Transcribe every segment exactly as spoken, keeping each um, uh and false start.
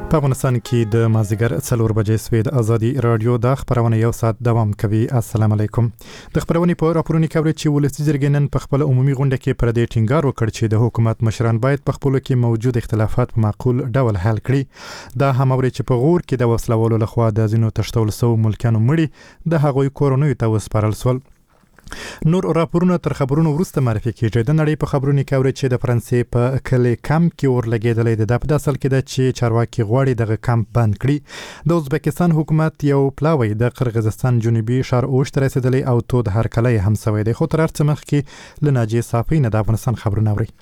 په افغانستان کې د مازیګر څلور بجې سوي د ازادي رادیو د خبرونه یو ساعت دوام کوي. السلام علیکم. د خبرونې په راپورونو کې اوري چې ولسی جرګې نن په خپل عمومي غونډه کې پر دې ټینګار وکړ چې د حکومت مشران باید په خپل کې موجود اختلافات په معقول ډول حل کړي. دا هم اوري چې په غور کې د وسلوالو لخوا د ځینو تشتول سو ملکانو مړي د هغوی کورونو ته وسپارل سول. نور راپورونه تر خبرونو وروسته معرفي کیږي. د نړۍ په خبرونو کې اوري چې د فرانسې په کلی کمپ کې ورلګېدلې ده. په اصل کې د چې چارواکي غواړي دغه کمپ بند کړي. د ازبکستان حکومت یو پلاوی د قرغیزستان جنوبي شهر اوش ته رسیدلی او تود هرکلی هم سوی دی. خو تر هر څه مخکې له ناجیې صافی نه د افغانستان خبرونه اوري.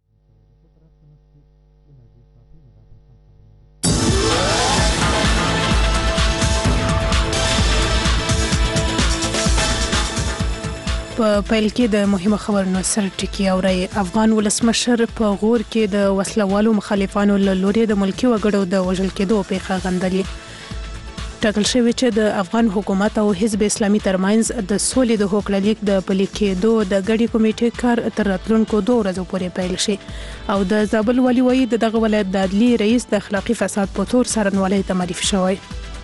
په پیل کې د مهمه خبرونو سره ټکی اوري. افغان ولسمشر په غور کې د وسلوالو مخالفانو له لوري د ملکی وګړو د وژل کېدو پیښه غندلې. ټاکل شوی چې د افغان حکومت او حزب اسلامي ترمنځ د سولې د هوکړه لیک د پلي کېدو د ګډي کمیټې کار تر راتلونکو دوه ورځې پورې پیل شي. او د زابل والي وایي د دغه ولایت د عدلي رئیس د اخلاقي فساد په تور څارنوالۍ ته معرفي شوی.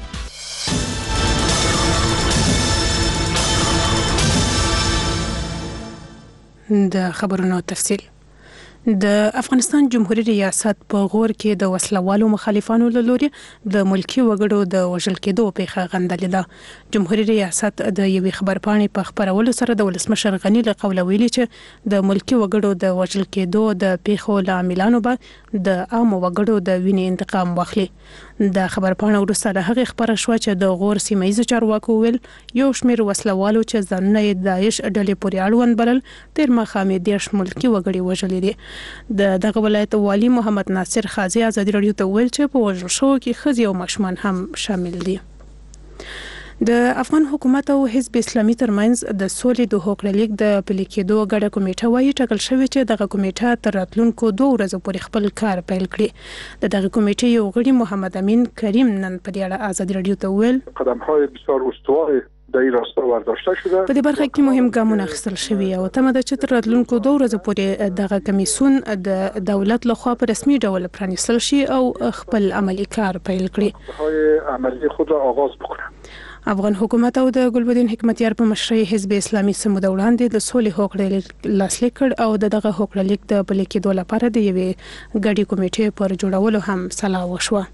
د خبرونو تفصیل. د افغانستان جمهوریت ریاست په غور کې د وسلوالو مخالفانو له لوري د ملکی وګړو د وژل کېدو پیښه غندلې ده. جمهوریت ریاست د یوې خبرپاڼې په خبرولو سره د ولسمشر غنی له قوله ویلي چې د ملکی وګړو د وژل کېدو د پیښو له عاملانو به د عام وګړو د وینې انتقام واخلي. د خبرپاڼې وروسته له هغې خبره شوه چې د غور سیمه ییزو چارواکو ویل یو شمېر وسلوالو چې ځانونه یې داعش ډلې پورې اړوند بلل تېر ماښام یې دېرش ملکي وګړي وژلي دي. د دغه ولایت والي محمد ناصر خازي ازادي رادیو ته ویل چې په وژل شوو کې ښځې او ماشومان هم شامل دي. د افغان حکومت او حزب اسلامي ترمنځ د سولې د هوکړه لیک د پلي کېدو ګډه کمیټه وایي ټاکل شوې چې دغه کمیټه تر راتلونکو دوه ورځو پورې خپل کار پیل کړي. د دغه کمیټې یو غړي محمد امین کریم نن په دې اړه ازادي رادیو ته ویل قدم‌های بسیار استوار در این راستا برداشته شده. په دې برخه کې مهم ګامونه اخیستل شوي او تمه ده چې تر راتلونکو دوه ورځو پورې دغه کمیسیون د دولت لخوا په رسمي ډول پرانیستل شي او خپل عملی کار پیل کړي. عملی خود را آغاز بکنه. افغان حکومت او د ګلبدین حکمتیار په مشرۍ حزب اسلامي سمود وړاندې د سولې هوکړه لاسلیک کړ او دغه هوکړه لیک د پلي کېدو لپاره د یوې ګډې کمیټې پر جوړولو هم سلا وشوه.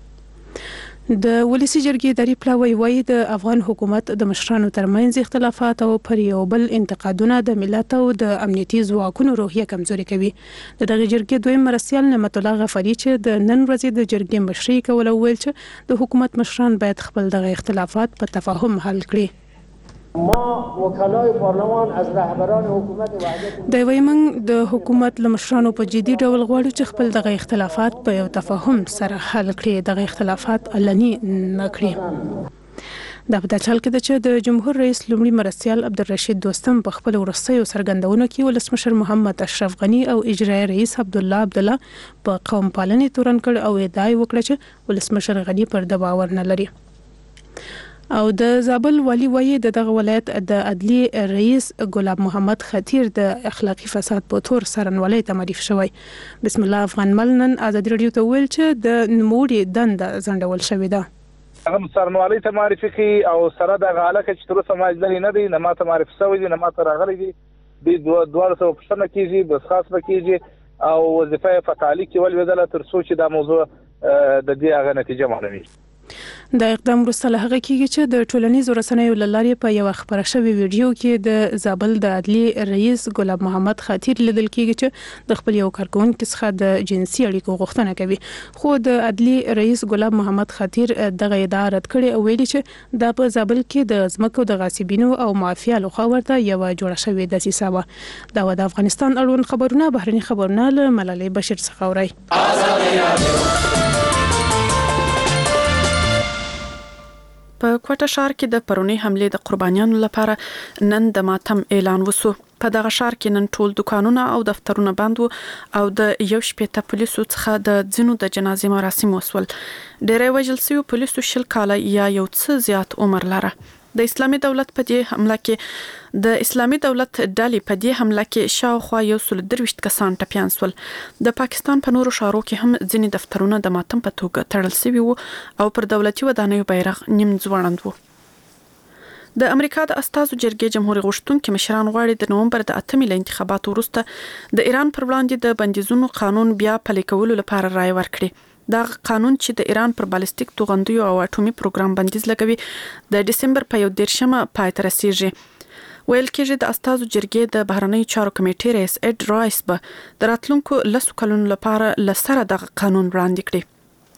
د ولسی جرګې اداري پلاوی وایي د افغان حکومت د مشرانو ترمنځ اختلافات او پر یو بل انتقادونه د ملت او د امنیتي ځواکونو روحیه کمزوري کوي. د دغه جرګې دویم مرستیال نعمت الله غفاری چې د نن ورځې د جرګې مشري کوله ویل چې د حکومت مشران باید خپل دغه اختلافات په تفاهم حل کړي. ما وکلای پارلمان از رهبران حکومت وحدت د ویمن د حکومت لمشرانو په جدي ډول غواړي چې خپل دغه اختلافات په یو تفاهم سره حل کړي. دغه اختلافات علني نه کړي. دا په داسې حال کې ده چې د جمهور رئیس لومړي مرستیال عبدالرشید دوستم په خپل وروستیو څرګندونو کې ولسمشر محمد اشرف غنی او اجرایي رئیس عبدالله عبدالله په قوم پالنې تورن کړ او ادعا یې وکړه چې ولسمشر غنی پر د باور نه لري. او د زابل والي وایي د دغه ولایت د عدلي رئیس ګلاب محمد خطیر د اخلاقي فساد په تور څارنوالۍ ته معرفي شوی. بسم الله افغان مل نن ازادي رادیو ته ویل چې د نوموړي دنده ځنډول شوې ده. هغه څارنوالۍ ته معرفي کړي او سره د غاله کې چې تر اوسه ماجدلي نه دي نه ماته معرفي شوی دي نه ماته راغلي دي. د دوه سو پښتنه کیږي بس خاص بکیږي او وظیفه فتالي کې ولودله تر څو چې دا موضوع د دې هغه نتیجه معلومي. دا اقدام وروسته له هغه کېږي چې د ټولنیزو رسنیو له لارې په یوه خپره شوې ویډیو کې د زابل د عدلي رئیس ګلاب محمد خطیر لیدل کېږي چې د خپل یو کارکونکي څخه د جنسي اړیکو غوښتنه کوي. خو د عدلي رئیس ګلاب محمد خطیر دغه ادعا رد کړې او ویلي چې دا په زابل کې د ځمکو د غاصبینو او مافیا لخوا ورته یوه جوړه شوې دسیسه وه. دا و د افغانستان اړوند خبرونه. بهرني خبرونه له ملالۍ بشیر څخه اورئ. په کوټه ښار کې د پرونی حمله د قربانیانو لپاره نن د ماتم اعلان وسو. په دغه ښار کې نن ټول دکانونه او دفترونه بند وو او د یو شپېته پولیسو څخه د ځینو د جنازې مراسم وسول. ډېری وژل شوي پولیسو شل کاله یا یو څه زیات عمر لره. د اسلامي دولت په دې حمله کې د اسلامي دولت ډلې په دې حمله کې شاوخوا یو سل درویشت کسان ټپیان شول. د پاکستان په نورو ښارو کې هم ځینې دفترونه د ماتم په توګه تړل شوي وو او پر دولتي ودانیو بیرغ نیم ځوړند وو. د امریکا د استازو جرګې جمهوریت غوښتونکي مشران غواړي د نومبر د اتمې له انتخاباتو وروسته د ایران پر وړاندې د بندیزونو قانون بیا پلي کولو لپاره رائے ورکړي. دا قانون چې د ایران پر بالستیک توغندیو او اټومي پروګرام بندیز لګوي د دسمبر په یو دیرشمه پای ته رسیږي. ویل کېږي د استازو جرګې د بهرنیو چارو کمیټې رئیس اډ رایس به د راتلونکو لسو کلونو لپاره لسره د قانون وړاندې کړي.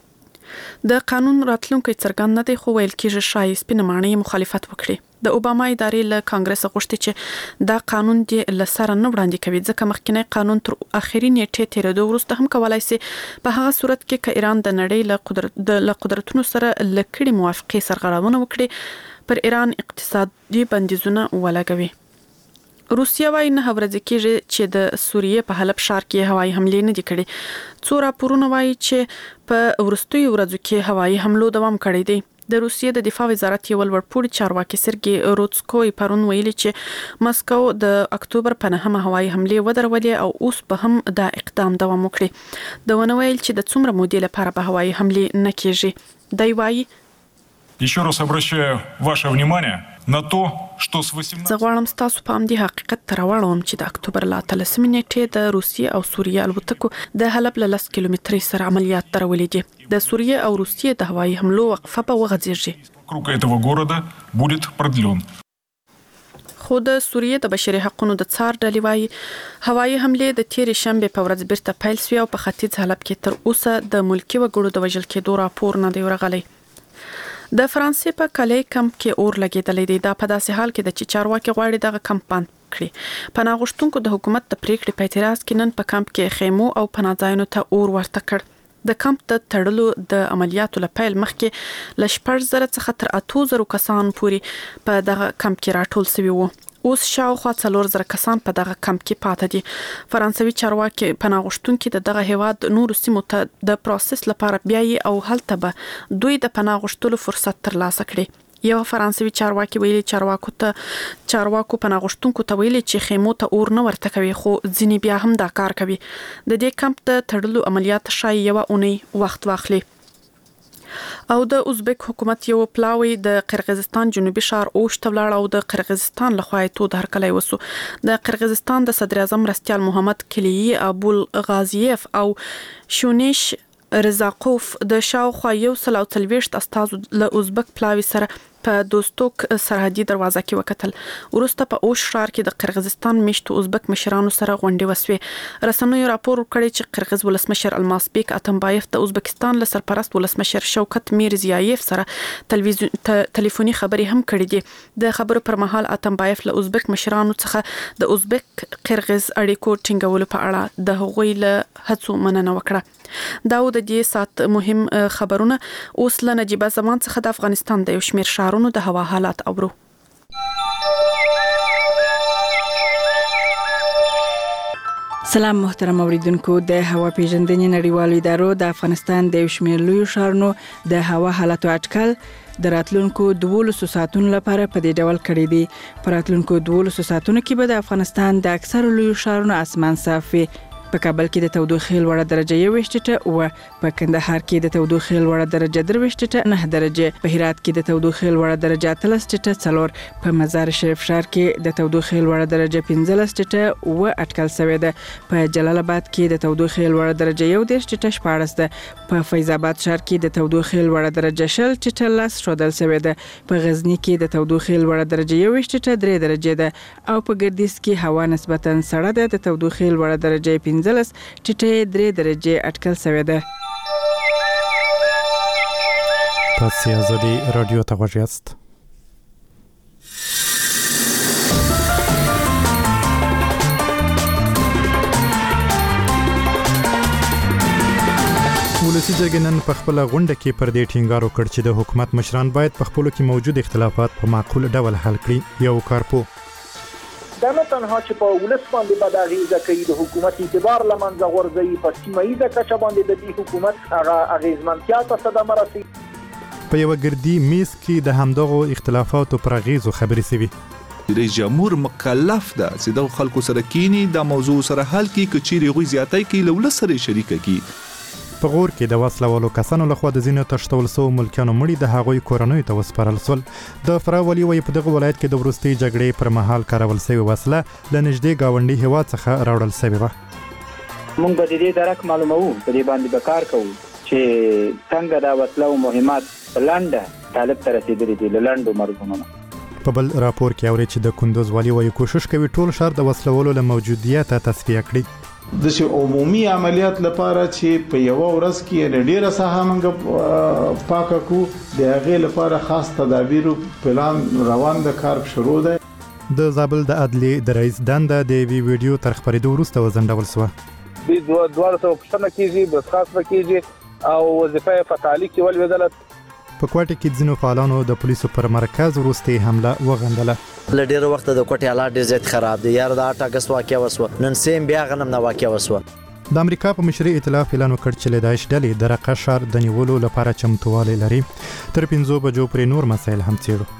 د قانون راتلونکو څرګند نه دی خو ویل کېږي شایي سپینمانه مخالفت وکړي. د اوباما ادارې له کانګرس غوښتي چې دا قانون دی لسره نه وړاندې کوي ځکه مخکنی قانون تر اخري نیټې تیرېدو وروسته هم کولای شي په هغه صورت کې چې ایران د نړۍ له قدرت د قدرتونو سره لکړي موافقې سرغړونه وکړي پر ایران اقتصادي بندیزونه ولګوي. روسیا وايي نه ورځ کېږي چې د سوریې په حلب ښار کې هوایي حملې نه دي کړې. څو راپورونه وايي چې په وروستیو ورځو کې هوایي حملو دوام کړی دی. د روسیې د دفاع وزارت یو لوړپوړي چارواکي سرګي روتسکوی پرون ویلي چې مسکو د اکتوبر په نهمه هوایي حملې ودرولې او اوس به هم دا اقدام دوام وکړي. د ونه ویل چې د څومره مودې لپاره به هوایي حملې نه کېږي. دی وايي Еще раз обращаю ваше внимание на то, что с زه غواړم ستاسو په همدې حقیقت ته راوړم چې د اکتوبر له اتلسمې نیټې د روسیې او سوریې الوتکو د حلب له لس کیلومترۍ سره عملیات درولې دي. د سوریې او روسیې د هوایي حملو وقفه به وغځېږي. вокруг этого города будет продлен. خو د سوریې د بشري حقوقو د څار ډلې وايي هوایي حملې د تیرې شنبې په ورځ بیرته پیل شوې او په ختیځ حلب کې تر اوسه د ملکي وګړو د وژل کېدو راپور نه دی ورغلی. د فرانسې په کالی کمپ کې اور لګېدلی دی. دا په داسې حال کې د چې چارواکي غواړي دغه کمپ بند کړي. پناه غوښتونکو د حکومت د پریکړې په اعتراض کې نن په کمپ کې خیمو او پناه ځایونو ته اور ورته کړ. د کمپ د تړلو د عملیاتو له پیل مخکې له شپږ زره څخه تر اتو زرو کسان پورې په دغه کمپ کې راټول شوي وو. اوس شاوخوا څلور زره کسان په دغه کمپ کې پاتې دي. فرانسوي چارواکي پناه غوښتونکي د دغه هیواد نورو سیمو ته د پروسس لپاره بیایي او هلته به دوی د پناه غوښتلو فرصت ترلاسه کړي. یو فرانسوي چارواکي ویلي چارواکو ته چارواکو پناه غوښتونکو ته ویلي چې خیمو ته اور نه ورته کوي خو ځینې بیا هم دا کار کوي. د دې کمپ د تړلو عملیات شایي یوه اونۍ وخت واخلي. او د ازبک حکومت یو پلاوی د قرغیزستان جنوبي ښار اوش ته ولاړ او د قرغیزستان لخوا یې تود هرکلی وسو. د قرغیزستان د صدر اعظم مرستیال محمد کلیي ابوالغازیف او شونیش رزاقوف د شاوخوا یو سل او څلوېښت استازو له ازبک پلاوي سره په دوستوک سرحدي دروازه کې وکتل. وروسته په اوش ښار کې د قرغیزستان میشتو ازبک مشرانو سره غونډې وسوې. رسنیو راپور ورکړی چې قرغیز ولسمشر الماسبیک اتمبایف د ازبکستان له سرپرست ولسمشر شوکت میرزیایف سره تلیفوني خبرې هم کړې دي. د خبرو پر مهال اتمبایف له ازبک مشرانو څخه د ازبک قرغیز اړیکو ټینګولو په اړه د هغوی له هڅو مننه وکړه. دا و د دې سات مهم خبرونه. اوس له نجیبه زمان څخه د افغانستان د یو شمېر ښارونو د هوا حالات اورو. سلام محترم اوریدونکو. د هوا پیژندنې نړیوالو ادارو د افغانستان د یو شمېر لویو ښارونو د هوا حالاتو اټکل د راتلونکو دولسو ساعتونو لپاره په دې ډول کړی دی. په راتلونکو دولسو ساعتونو کې به د افغانستان د اکثرو لویو ښارونو اسمان صاف وي. په کابل کې د تودوخې لوړه درجه یوویشت ټیټه او په کندهار کې د تودوخې لوړه درجه درویشت ټیټه نه درجه، په هرات کې د تودوخې لوړه درجه اتلس ټیټه څلور، په مزار شریف ښار کې د تودوخې لوړه درجه پنځلس ټیټه او اټکل شوې ده. په جلال آباد کې د تودوخې لوړه درجه یو دېرش ټیټه شپاړس ده. په فیض آباد ښار کې د تودوخې لوړه درجه شل ټیټه لس ښودل شوې ده. په غزنی کې د تودوخې لوړه درجه یوویشت ټیټه درې درجې ده او په ګردیز کې هوا نسبتاً سړه ده. د تودوخې لوړه درجه پنځلس ټیټه درې درجې اټکل شوې ده. تاسو ازادي رادیو ته غوږ یاست. ولسی جرګې نن په خپل غونډه کې پر دې ټینګار وکړ چې د حکومت مشران باید په خپلو کې موجود اختلافات په معقول ډول حل کړي. یو کارپو دا نه تنها چې په ولس باندې بد اغیزه کوي، د حکومت اعتبار له منځه غورځوي، په سیمه ییزه کچه باندې د دې حکومت هغه اغیزمنتیا ته صدمه رسوي. په یو ګردي میز کې د همدغو اختلافاتو پر اغیزو خبرې شوې. رئیس جمهور مکلف ده چې د خلکو سره کینی د موضوع سره حل کړي، کچېرې غوي زیاتای کې له ولس سره شریک کړي. په غور کې د وسله والو کسانو لخوا د ځینو تښتول شوو ملکیانو مړي د هغوی کورنیو ته وسپارل شول. د فراه والي وایي په دغه ولایت کې د وروستۍ جګړې پر مهال کارول شوې وسله له نږدې ګاونډي هېواد څخه راوړل شوې وه. موږ به د دې درک معلوموو، په دې باندې به کار کوو چې څنګه دا وسله او مهمات په لنډه طالب ته رسېدلي دي له لنډو مرزونو نه. په بل راپور کې اوري چې د کندوز والي وایي کوشش کوي ټول ښار د وسلوالو له موجودیته تصفیه کړي. د شي عمومي عملیات لپاره چې په یو ورځ کې ډیره ساحه منګه پاکه کو د هغې لپاره خاص تدابیر پلان روان د کار شروع ده. د زابل د عدلي د رئیس دنده د وی ویډیو تر خبرېدو وروسته وځنډول شوه. د دوه دوه څو پښتنه کیږي بس خاص وکیږي او وظیفه فتالي کې ولودل. په کوټه کې ځینو فعالانو د پولیسو پر مرکز وروستي حمله وغندله. ل ډیر وخت د کوټه حالات ډیر زیات خراب دي. یار د اټ اگست واقعیا وسو نن سیم بیا غنم نه واقعیا وسو. د امریکا په مشري ائتلاف اعلان وکړ چې له داعش ډلې د رقه ښار د نیولو لپاره چمتووالی لري. تر پنځو بجو پورې نور مسایل هم څېړو.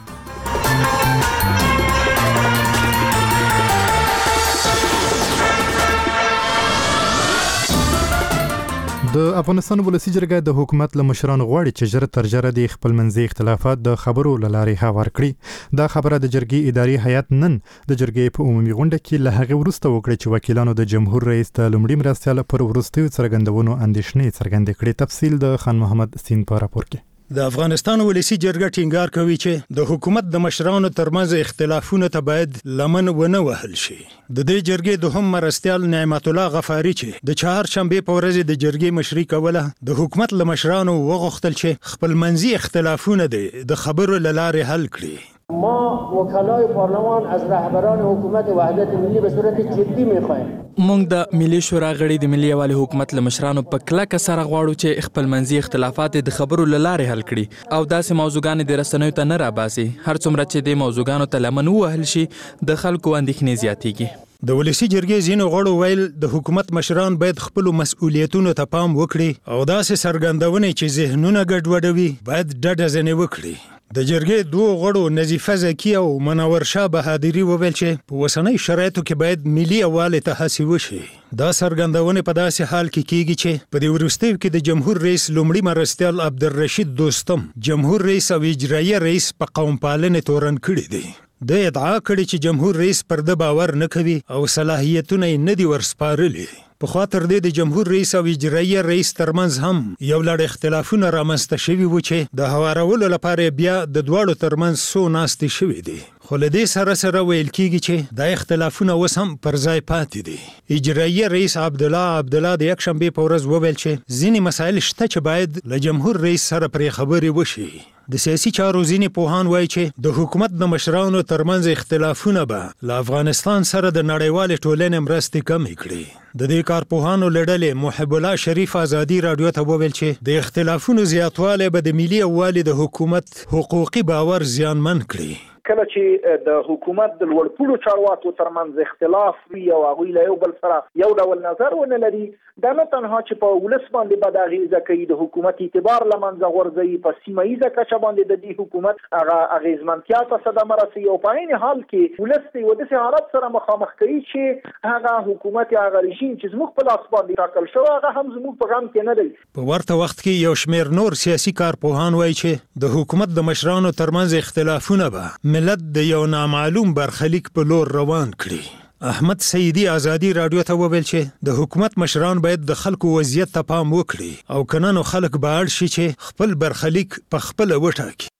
د افغانستان ولسی جرګه د حکومت له مشرانو غواړي چې ژر تر ژره د خپلمنځي اختلافات د خبرو له لارې هوار کړي. دا خبره د جرګې اداري هیئت نن د جرګې په عمومي غونډه کې له هغې وروسته وکړه چې وکیلانو د جمهور رئیس د لومړي مرستیال پر وروستیو څرګندونو اندېښنې څرګندې کړې. تفصیل د خان محمد سین په راپور کې. د افغانستان ولسی جرګه ټینګار کوي چې د حکومت د مشرانو ترمنځ اختلافونه ته باید لمن ونه وهل شي. د دې جرګې دوهم مرستیال نعمت الله غفاری چې د چهارشنبه په ورځ د جرګې مشري کوله د حکومت له مشرانو وغوښتل چې خپلمنځي اختلافونه د خبرو له لارې حل کړي. ما وکلای پارلمان از رهبران حکومت وحدت ملی به صورت جدی میخوایم. مونږ د ملي شورا غړي د ملي یوالي حکومت له مشرانو په کلکه سره غواړو چې خپلمنځي اختلافات د خبرو له لارې حل کړي او داسې موضوعګانې د رسنیو ته نه راباسي. هر څومره چې د موضوعګانو ته لمن ووهل شي د خلکو اندېښنې زیاتېږي. د ولسی جرګې ځینو غړو ویل د حکومت مشران باید خپل مسؤلیتونو ته پام وکړي او داسې څرګندونې چې ذهنونه ګډوډوي باید ډډه ځنې وکړي. د جرګې دوه غړو نظیفه زکی او منور شاه بهادری وویل چې په اوسنۍ شرایطو کې باید ملي یووالي ته هڅې وشي. دا څرګندونې په داسې حال کې کیږي چې په دې وروستیو کې د جمهور رئیس لومړي مرستیال عبدالرشید دوستم جمهور رئیس او اجرایي رئیس په قوم پالنې تورن کړي دي. د ادعا کړي چې جمهور رئیس پر د باور نه کوي او صلاحیتونه یې نه دي ورسپارلي. پخوا تر دې د جمهور رئیس او اجرایي رئیس ترمنځ هم یو لړ اختلافونه رامنځته شوي وو چې د هوارولو لپاره بیا د دواړو ترمنځ څو ناستې شوي دي. خو له دې سره سره ویل کېږي چې دا اختلافونه اوس هم پر ځای پاتې دي. اجرایي رئیس عبدالله عبدالله د یکشنبې په ورځ وویل چې ځینې مسایل شته چې باید له جمهور رئیس سره پرې خبرې وشي. د سیاسي چارو ځینې پوهان وایي چې د حکومت د مشرانو ترمنځ اختلافونه به له افغانستان سره د نړیوالې ټولنې مرستې کمې کړي. د دې کارپوهانو له ډلې محب الله شریف ازادي راډیو ته وویل چې د اختلافونو زیاتوالی به د ملي یووالي د حکومت حقوقي باور زیانمن کړي. کله چې د حکومت د لوړپوړو چارواکو ترمنځ اختلاف وي او هغوی له یو بل سره یو ډول نظر ونه لري، دا نه تنها چې په ولس باندې بد اغېزه کوي، د حکومت اعتبار له منځه غورځوي، په سیمه ییزه کچه باندې د دې حکومت هغه اغېزمنتیا ته صدمه رسوي او په عین حال کې ولس ته یو داسې حالت سره مخامخ کوي چې هغه حکومت یا هغه رژیم چې زموږ په لاس باندې ټاکل شوی هغه هم زموږ په غم کې نه دی. په ورته وخت کې یو شمېر نور سیاسي کارپوهان وایي چې د حکومت د مشرانو ترمنځ اختلافونه به ملت د یو نامعلوم برخلیک په لور روان کړي. احمد سیدی ازادي راډیو ته وویل چې د حکومت مشران باید د خلکو وضعیت ته پام وکړي او کنه نو خلک به اړ شي چې خپل برخلیک په خپل وټاکي.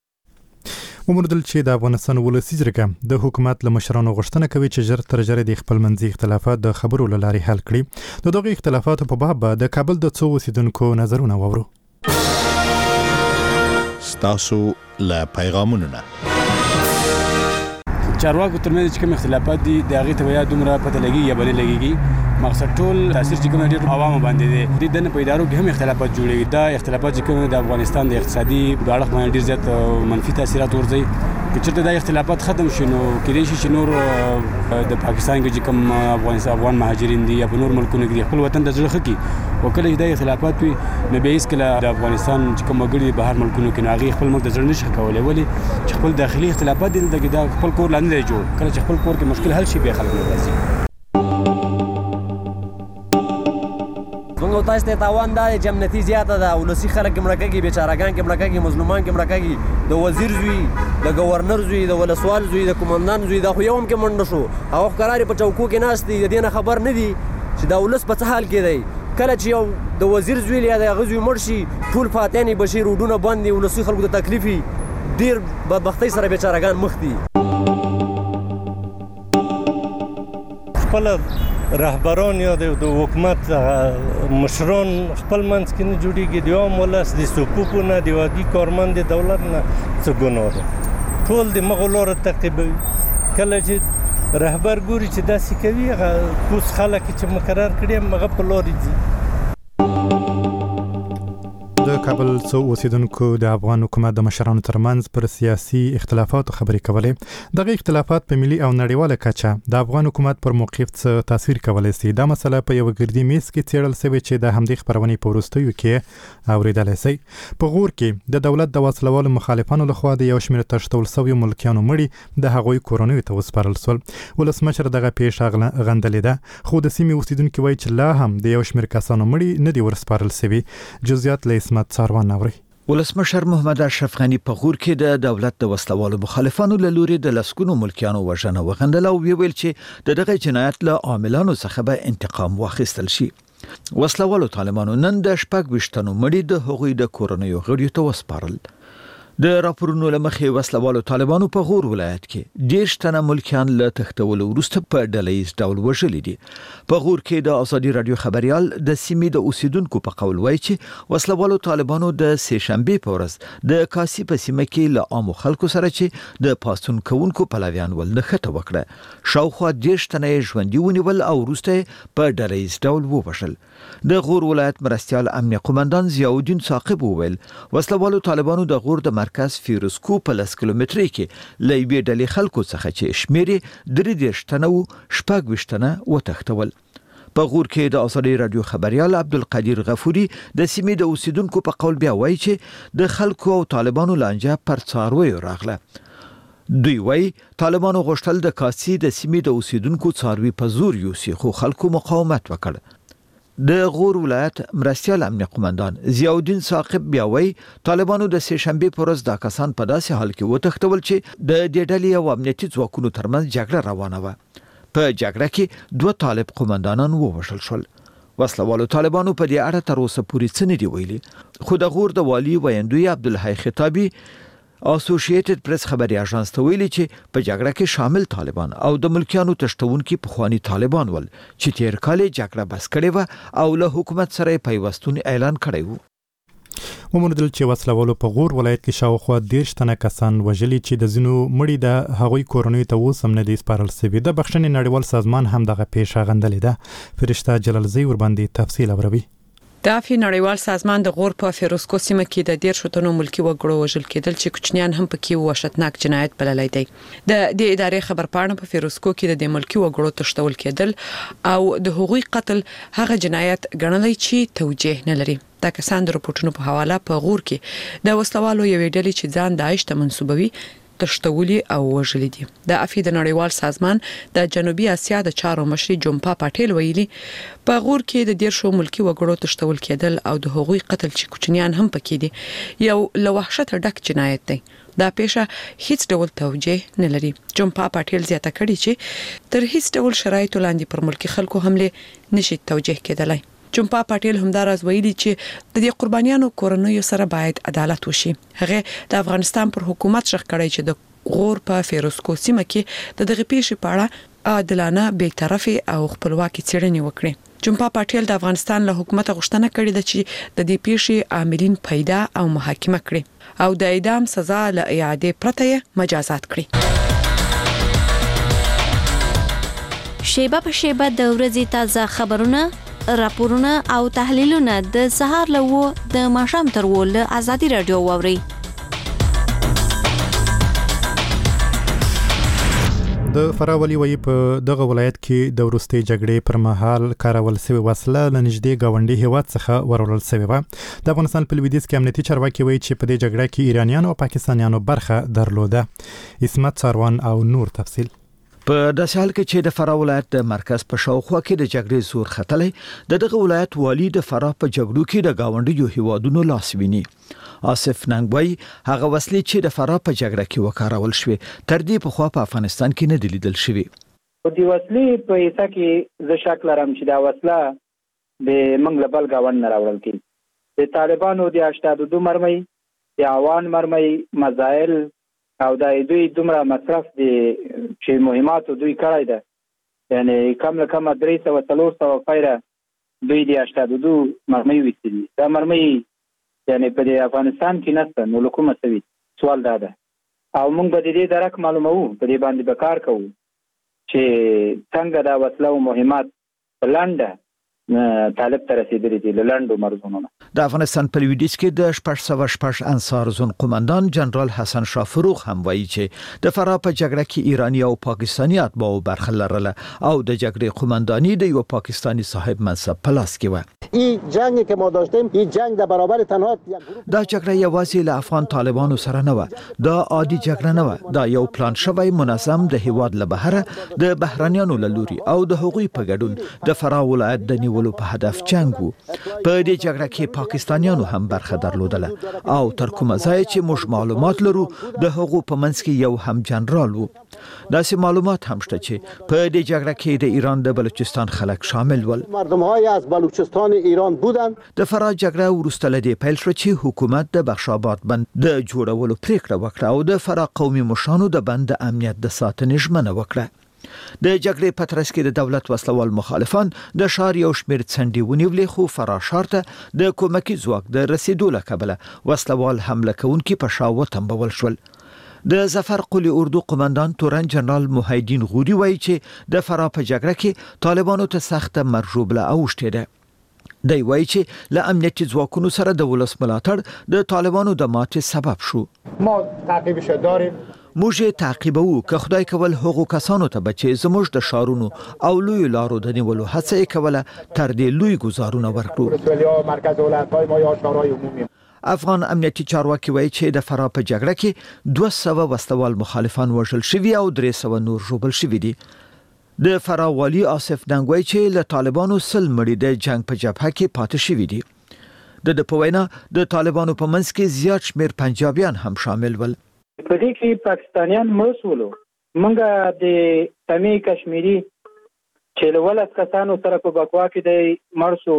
وموندل چې د افغانستان ولسی جرګه د حکومت له مشرانو غوښتنه کوي چې ژر تر ژره د خپلمنځي اختلافات د خبرو له لارې حل کړي. د دغه اختلافاتو په باب د کابل د څو اوسیدونکو نظرونه واورو. ستاسو له پیغامونو نه چارواکو ترمنځ کوم اختلافات دي د هغې ته بیا دومره پته لګېږي یا به نه لګېږي مقصد ټول تاثیر چې کوم ډیر عوامو باندې دي د دنه په ادارو کې هم اختلافات جوړېږي دا اختلافات چې کوم د افغانستان د اقتصادي اړخ باندې ډیر زیات منفي تاثیرات ورځي چې چېرته دا اختلافات ختم شي نو کېدای شي چې نور د پاکستان کې چې کوم افغانستان افغان مهاجرین دي یا په نور ملکونو کې خپل وطن ته ځل خکې او کله چې دا اختلافات وي نو به هیڅ کله د افغانستان چې کوم وګړي بهر ملکونو کې ناغي خپل ملک ته ځل نشي کولای ولی چې خپل داخلي اختلافات دي دا خپل کور لاندې جوړ کله چې خپل کور کې مشکل حل شي به خلک نه راځي څنګه تاسو ته تاوان دا چې امنیتي زیاته ده ولسی خلک مړکېږي بیچارهګان کې مړکېږي مظلومان کې مړکېږي د وزیر زوی د گورنر زوی د ولسوال زوی د کمانډان زوی دا خو یو هم کې منډه شو او قرار په چوکو کې ناست دي د دې خبر نه دي چې دا ولس په څه حال کې دی کله چې یو د وزیر زوی یا د غزوی مرشي ټول فاتحه بشیر روډونه باندې ولسی خلکو ته تکلیفي ډیر بدبختی سره بیچارهګان مخ دي خپل رهبران یا د حکومت مشران خپل منځ کې نه جوړیږي د عام ولس د صفوفو نه د عادي کارمند دولت نه څه ګناه ده ټول د مغو لاره تعقیبوي کله چې رهبر ګوري چې داسې کوي هغه کوس خلک چې مقرر کړي هغه په لارې ځي د کابل څو اوسیدونکو د افغان حکومت د مشرانو ترمنځ پر سیاسي اختلافاتو خبرې کولې دغه اختلافات په ملي او نړیواله کچه د افغان حکومت پر موقف څه تاثیر کولی شي دا مسله په یو ګردي میز کې څېړل شوې چې د همدې خبرونې په وروستیو کې اوریدلی شئ په غور کې د دولت د وسلوالو مخالفانو لخوا د یو شمېر تښتول شویو ملکیانو مړي د هغوی کورنیو ته وسپارل شول ولسمشر دغه پیښه غندلې ده خو د سیمې اوسیدونکي وایي چې لا هم د یو شمېر کسانو مړي نه دي ورسپارل شوي جزئیات له ولسمشر محمد اشرف غنی په غور کې د دولت د وسلوالو مخالفانو له لوري د لسګونو ملکیانو وژنه وغندل او ویل چې د دغه جنایت له عاملانو څخه به انتقام واخیستل شي وسلوالو طالبانو نن د شپږ ویشتنو مړي د هغوی د کورنیو غړیو ته وسپارل د راپورونو لمخې وسلوالو طالبانو په غور ولایت کې ډېر شتنه ملکیان له تښتولو وروسته په ډلهییز ډول وژلي دي په غور کې د ازادي رادیو خبريال د سیمې د اوسیدونکو په قول وایي چې وسلوالو طالبانو د سه شنبه په ورځ د کاسي په سیمه کې له عامو خلکو سره چې د پاڅون کوونکو پلویان ول نښته وکړه شاوخوا ډېر شتنه ژوندۍ ونیول او وروسته په ډلهییز ډول ووژل د غور ولایت مرستيال امنیه قومندان ضیاءالدین ثاقب وویل وسلوالو طالبانو د غور د مرکز فیروزکو په لس کیلومتري کې له یوې ډلې خلکو څخه چې شمېر درې دېرش تنه و شپږ ویشت تنه وتښتول په غور کې د ازادي رادیو خبريال عبدالقدیر غفوري د سیمې د اوسیدونکو په قول بیا وایي چې د خلکو او طالبانو لانجه پر څارویو راغله دوی وایي طالبانو غوښتل د کاسي د سیمې د اوسیدونکو څاروي په زور یوسي خو خلکو مقاومت وکړ د غور ولایت مرستيال امنیه قومندان ضیاءالدین ثاقب بیا وایي طالبانو د سه شنبه پر ورځ د کسان په داسې حال کې وتښتول چې د دې ډلې او امنیتي ځواکونو ترمنځ جګړه روانه وه په جګړه کې دوه طالب قومندانان ووژل شول وسلوالو طالبانو په دې اړه تر اوسه پورې څه نه دي ویلي خو د غور د والي ویندوی عبدالحی خطابی اسوسییټډ پریس خبري اژانس ته ویلي چې په جګړه کې شامل طالبان او د ملکیانو تشتونکو په خواني طالبان ول چې تیر کال جګړه بس کړې و او له حکومت سره پیوستون اعلان کړی و وموندل چې وسلوالو په غور ولایت کې شاوخوا دېرش تنه کسان وژلي چې د ځینو مړي د هغوی کورنیو ته اوس هم نه دي سپارل شوي د بخښنې نړیوال سازمان هم دغه پیښه غندلې ده فرشته جلالزی ورباندې تفصیل اوروي د افی نړیوال سازمان د غور په فیروزکو سیمه کې د ډیر شتونو ملکی وګړو وژل کېدل چې کوچنیان هم پکې وحشتناک جنایت بللی دی د دې ادارې خبرپاڼه په فیروزکو کې د ملکی وګړو تښتول کېدل او د هغوی قتل هغه جنایت ګڼلی چې توجیه نه لري دا کسان د رپورټونو په حواله په غور کې د وسلوالو یوې ډلې چې ځان داعش ته منسوبوي تشتولي او وژلي دي د افی د نړیوال سازمان د جنوبي اسیا د چارو مشر جمپا پټیل ویلي په غور کې د ډیر شو ملکی وګړو تشتول کېدل او د هغوی قتل چې کوچنیان هم پکې دي یو له وحشت ډک جنایت دی دا پیښه هیڅ ډول توجیه نه لري جمپا پټیل زیاته کړي چې تر هیڅ ډول شرایطو لاندې پر ملکی خلکو حمله نشي توجیه کېدلای جمپا پټیل همداراز ویلي چې د دې قربانیانو کورنیو سره باید عدالت وشي هغه د افغانستان پر حکومت شخ کړی چې د غور په فیروزکو سیمه کې د دغه پیښې په اړه عادلانه بی‌طرفي او خپلواکي څېړنې وکړي جمپا پټیل د افغانستان له حکومت غوښتنه کړې ده چې د دې پیښې عاملین پیدا او محاکمه کړي او د اعدام سزا له اعاده پرته مجازات کړي شیبه په شیبه د ورځې تازه خبرونه، راپورونه او تحلیلونه د سهار له و د ماښام تر و له ازادي رادیو واوري. د فراولي وایي په دغه ولایت کې د وروستۍ جګړې پر مهال کارول شوې وسله له نږدې ګاونډي هیواد څخه ورولل شوې وه. د افغانستان په لویدیځ کې امنیتي چارواکي وایي چې په دې جګړه کې ایرانیانو او پاکستانیانو برخه درلوده. عصمت ساروان او نور تفصیل. په داسې حال کې چې د فراه ولایت د مرکز په شاوخوا کې د جګړې زور ختلې، د دغه ولایت والی د فراه په جګړو کې د ګاونډیو هیوادونو لاس ویني. آصف ننګوي هغه وسلې چې د فراه په جګړه کې وکارول شوې تر دې پخوا په افغانستان کې نه دي لیدل شوې. په دې وسلې په ایسا کې زه شک لرم چې دا وسله د منګ له بل ګاونډ نه راوړل کېږي. د طالبانو د هشتاد دو مرمۍ، د اوان مرمۍ، مزایل او د دوی دومره مصرف دي چې مهماتو دوی کړی ده، یعنی کم له کمه درې سوه څلور سوه پیره دوی د هشتاد دو مرمۍ ویستلي. دا مرمۍ یعنی په دې افغانستان کې نشته، نو له کومه سوي؟ سوال دا ده. او موږ به د دې درک معلوموو، په دې باندې به کار کوو چې څنګه دا وسله او مهمات په لنډه طالب ته رسیدلي دي له لنډو مرزونو. د افغانستان په لویدیځ کې د شپږ سوه شپږ انصار زون قومندان جنرال حسن شاه فروغ هم وایي چې د فراه په جګړه کې ایرانی او پاکستاني اتباعو برخه لرله او د جګړې قومنداني د یو پاکستانی صاحب منصب په لاس کې و. این جنگی که ما داشتیم این جنگ در برابر تنها دا جګړه یوازې له افغان طالبانو سره نه و، دا عادي جګړه نه و، دا یو پلان شوی منظم د هیواد له بهره د بهرانيانو له لوري او د حقوقي په ګډون د فراه ولایت د نیولو په هدف جنگ وو. په دې جګړه کې پاکستانیانو هم برخه درلودله او تر کومه ځای چې موږ معلومات لرو د هغو په منځ کې یو هم جنرال وو. داسې معلومات هم شته چې په دې جګړه کې د ایران د بلوچستان خلک شامل ول. مردم‌های از بلوچستان ایران بودند. د فراه جګړه وروسته له دې پیل شو چې حکومت د بخشاباد بند د جوړولو پریکړه وکړه او د فراه قومي مشرانو د بند د امنیت د ساتنې ژمنه وکړه. د جګړې په ترڅ کې د دولت وسلوال مخالفان د ښار یو شمېر څنډې ونیولې، خو فراه ښار ته د کومکي ځواک د رسیدو له کبله وسلوال حمله کوونکي په شا وتمبول شول. د ظفر قلی اردو قومندان تورن جنرال محیدین غوري وایي چې د فراه په جګړه کې طالبانو ته سخت مرجوبله اوښتې ده. دی وایي چې له امنیتي ځواکونو سره د ولس ملاتړ د طالبانو د ماتې سبب شو. ما تعقیبش داریم. موږ تعقیبوو که خدای کول هغو کسانو ته بچي زموږ د شارونو او لوی لارو د نیولو هڅه کوله تر دې لوی گزارونه ورکړو. افغان امنیتي چارواکي وایي چې د فراه په جګړه کې دوه سوه وسلوال مخالفان وژل شوي او درې سوه نور ژوبل شوي دي. د فراه والي آصف ننګوي چې له طالبانو سل مړي د جنگ په جبهه کې پاتې شوي دي. د د په وینا د طالبانو په منځ کې زیات شمېر پنجابیان هم شامل ول. په دې کې پاکستانیان مرسولو منګه د تمی کشمیری چې له ولس کسانو سره په بکوا کې د مرسو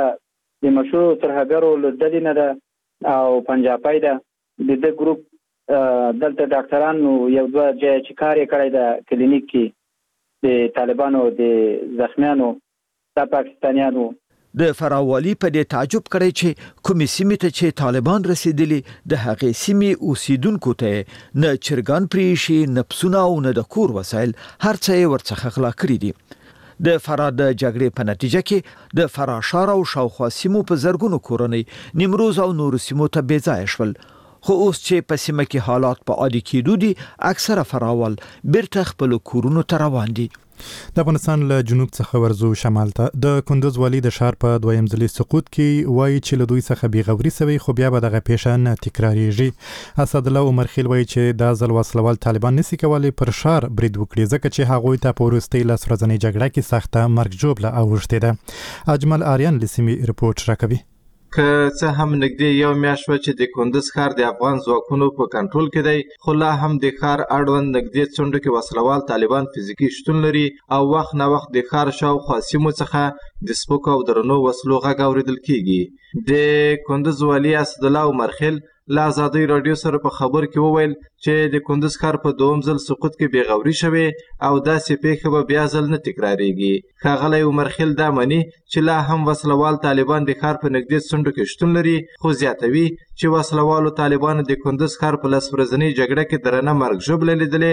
د مشروع ترهګرو لدل نه ده او پنجابای ده. د دې ګروپ دلته ډاکټرانو یو دوه ځای چې کار کړی ده کلینیک کې د طالبانو د زخمیانو د پاکستانیانو. د فراه والی په دې تعجب کړی چې کومې سیمې ته چې طالبان رسیدلی د هغې سیمې اوسیدونکو ته نه چرګان پریشي، نه پسونه او نه د کور وسایل هر څه یې ورڅخه غلا کړي دي. د فراه د جګړې په نتیجه کې د فراه ښار او شاوخوا سیمو په زرګونو کورنۍ نیمروز او نورو سیمو ته بې ځایه شول. خو اوس چې په سیمه کې حالات په عادي کېدو دي، اکثره فراوال بیرته خپلو کورونو ته روان دي. د افغانستان له جنوب څخه ورزو شمال ته د کندوز والی د ښار په دویم ځلي سقوط کې وایي چې له دوی څخه بیغوري سوي، خو بیا به دغه پیښه نه تکراریږي. اسدالله عمر خیل وایي چې دا ځل وسلوال طالبان نشي کولی پر ښار برید وکړي ځکه چې هغوی ته په وروستۍ لس ورځنۍ جګړه کې سخته مرګ ژوبله اوښتې ده. اجمل آریان له سیمې رپورټ راکوي. که څه هم نږدې یو میاشت وه چې د کندوز ښار د افغان ځواکونو په کنټرول کې دی، خو لا هم د ښار اړوند نږدې څنډو کې وسلوال طالبان فزیکي شتون لري او وخت نه وخت د ښار شاوخوا سیمو څخه د سپکو او درنو وسلو غږ اورېدل کېږي. د کندوز والي اسدالله عمر خیل له ازادۍ راډیو سره په خبر کې وویل چې د کندوز ښار په دوم ځل سقوط کې بېغوري شوې او داسې پیښه به بیا ځل نه تکراریږي. ښاغلی عمر خیل دا مني چې لا هم وسلوال طالبان د ښار په نږدې څنډو کې شتون لري، خو زیاتوي چې وسلوالو طالبانو د کندوز ښار په لس ورځنۍ جګړه کې درنه مرګ ژوبله لیدلې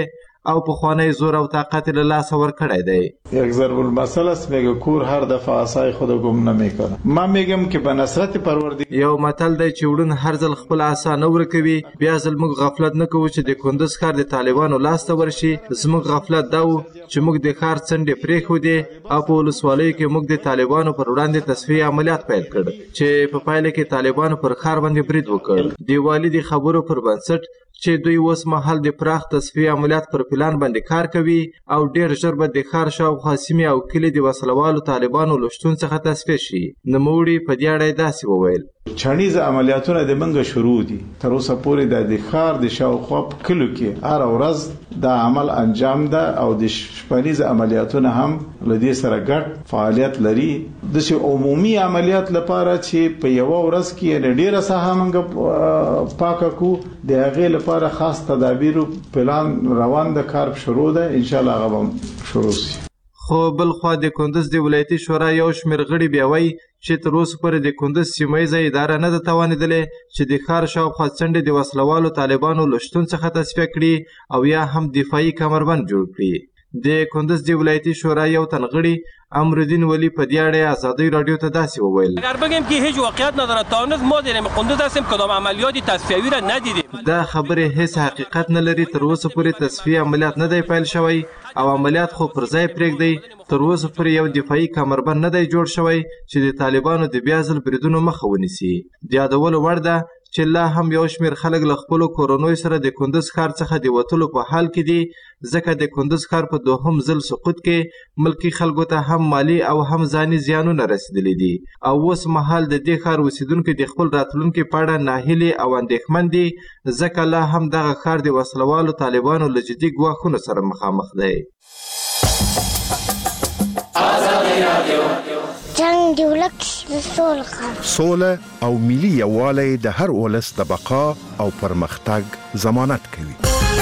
او په خوانی زور او طاقت له لاس ور کړی دی. یک ضرب المثل است میگه کور هر دفعه اسای خود گم نمیکنه. ما میگم که به نصرت پروردگار یو متل دی چې وړون هر ځل خپل اسا نه ورکوي. بیا ځل موږ غفلت نه کوو چې د کندوز ښار د طالبانو لاس ته ورشي. زموږ غفلت دا و چې موږ د ښار څنډې پرېښودې او په ولسوالیو کې موږ د طالبانو پر وړاندې تصفیې عملیات پیل کړ چې په پایله کې طالبانو پر ښار باندې برید وکړ. د والي د خبرو پر بنسټ چې دوی اوس مهال د پراخ تصفیې عملیات پر پلان باندې کار کوي او ډېر ژر به د ښار شاوخوا سیمې او کلي د وسلوالو طالبانو له شتون څخه تصفیه شي. نوموړي په دې اړه یې داسې وویل: چانیز عملیاتونه د منګه شروع دي. تر اوسه پورې د ښار د شاوخوا په کلو کې هر ورځ دا عمل انجام ده او د شپنیز عملیاتونه هم لدې سره ګډ فعالیت لري. د عمومي عملیات لپاره چې په یو ورځ کې ډیره ساحه منګه پاکه کو د هغه لپاره خاص تدابیر پلان روان د کار شروع ده. ان شاء الله هغه شروع شي. خو بل خوا د کندوز د ولایتي شورا یو شمېر غړي بیا وایي چې تر اوسه پورې د کندوز سیمه ییزه اداره نه ده توانېدلې چې د ښار شاوخوا څنډې د وسلوالو طالبانو له شتون څخه تصفیه کړي او یا هم دفاعي کمربند جوړ کړي. د کندوز د ولایتي شورا یو تن غړي امرالدین ولی په دې اړه آزادی رادیو ته داسې وویل: اگر بگیم که هیچ واقعیت نداره تا هنوز ما در کندوز هستیم کدام عملیات تصفیوی را ندیدیم. دا خبره هیڅ حقیقت نه لري. تر اوسه پورې تصفیه عملیات نه دی پیل شوی او عملیات خو پر ځای پرېږدي. تر اوسه پورې یو دفاعي کمربند نه دی جوړ شوی چې د طالبانو د بیا ځل بریدونو مخه ونیسي. د یادولو وړ ده چې لا هم یو شمېر خلک له خپلو کورنیو سره د کندوز ښار څخه د وتلو په حال کې دي، ځکه د کندوز ښار په دوهم ځل سقوط کې ملکي خلکو ته هم مالی او هم ځاني زیانونه رسیدلي دي او اوس مهال د دې ښار اوسیدونکي د خپل راتلونکي په اړه ناهیلي او اندېښمن دي، ځکه لا هم دغه ښار د وسلوالو طالبانو له جدي ګواښونو سره مخامخ دی. جنگ د ولس د سولې سوله او ملي یووالی د هر ولس د بقا او پرمختګ ضمانت کوي.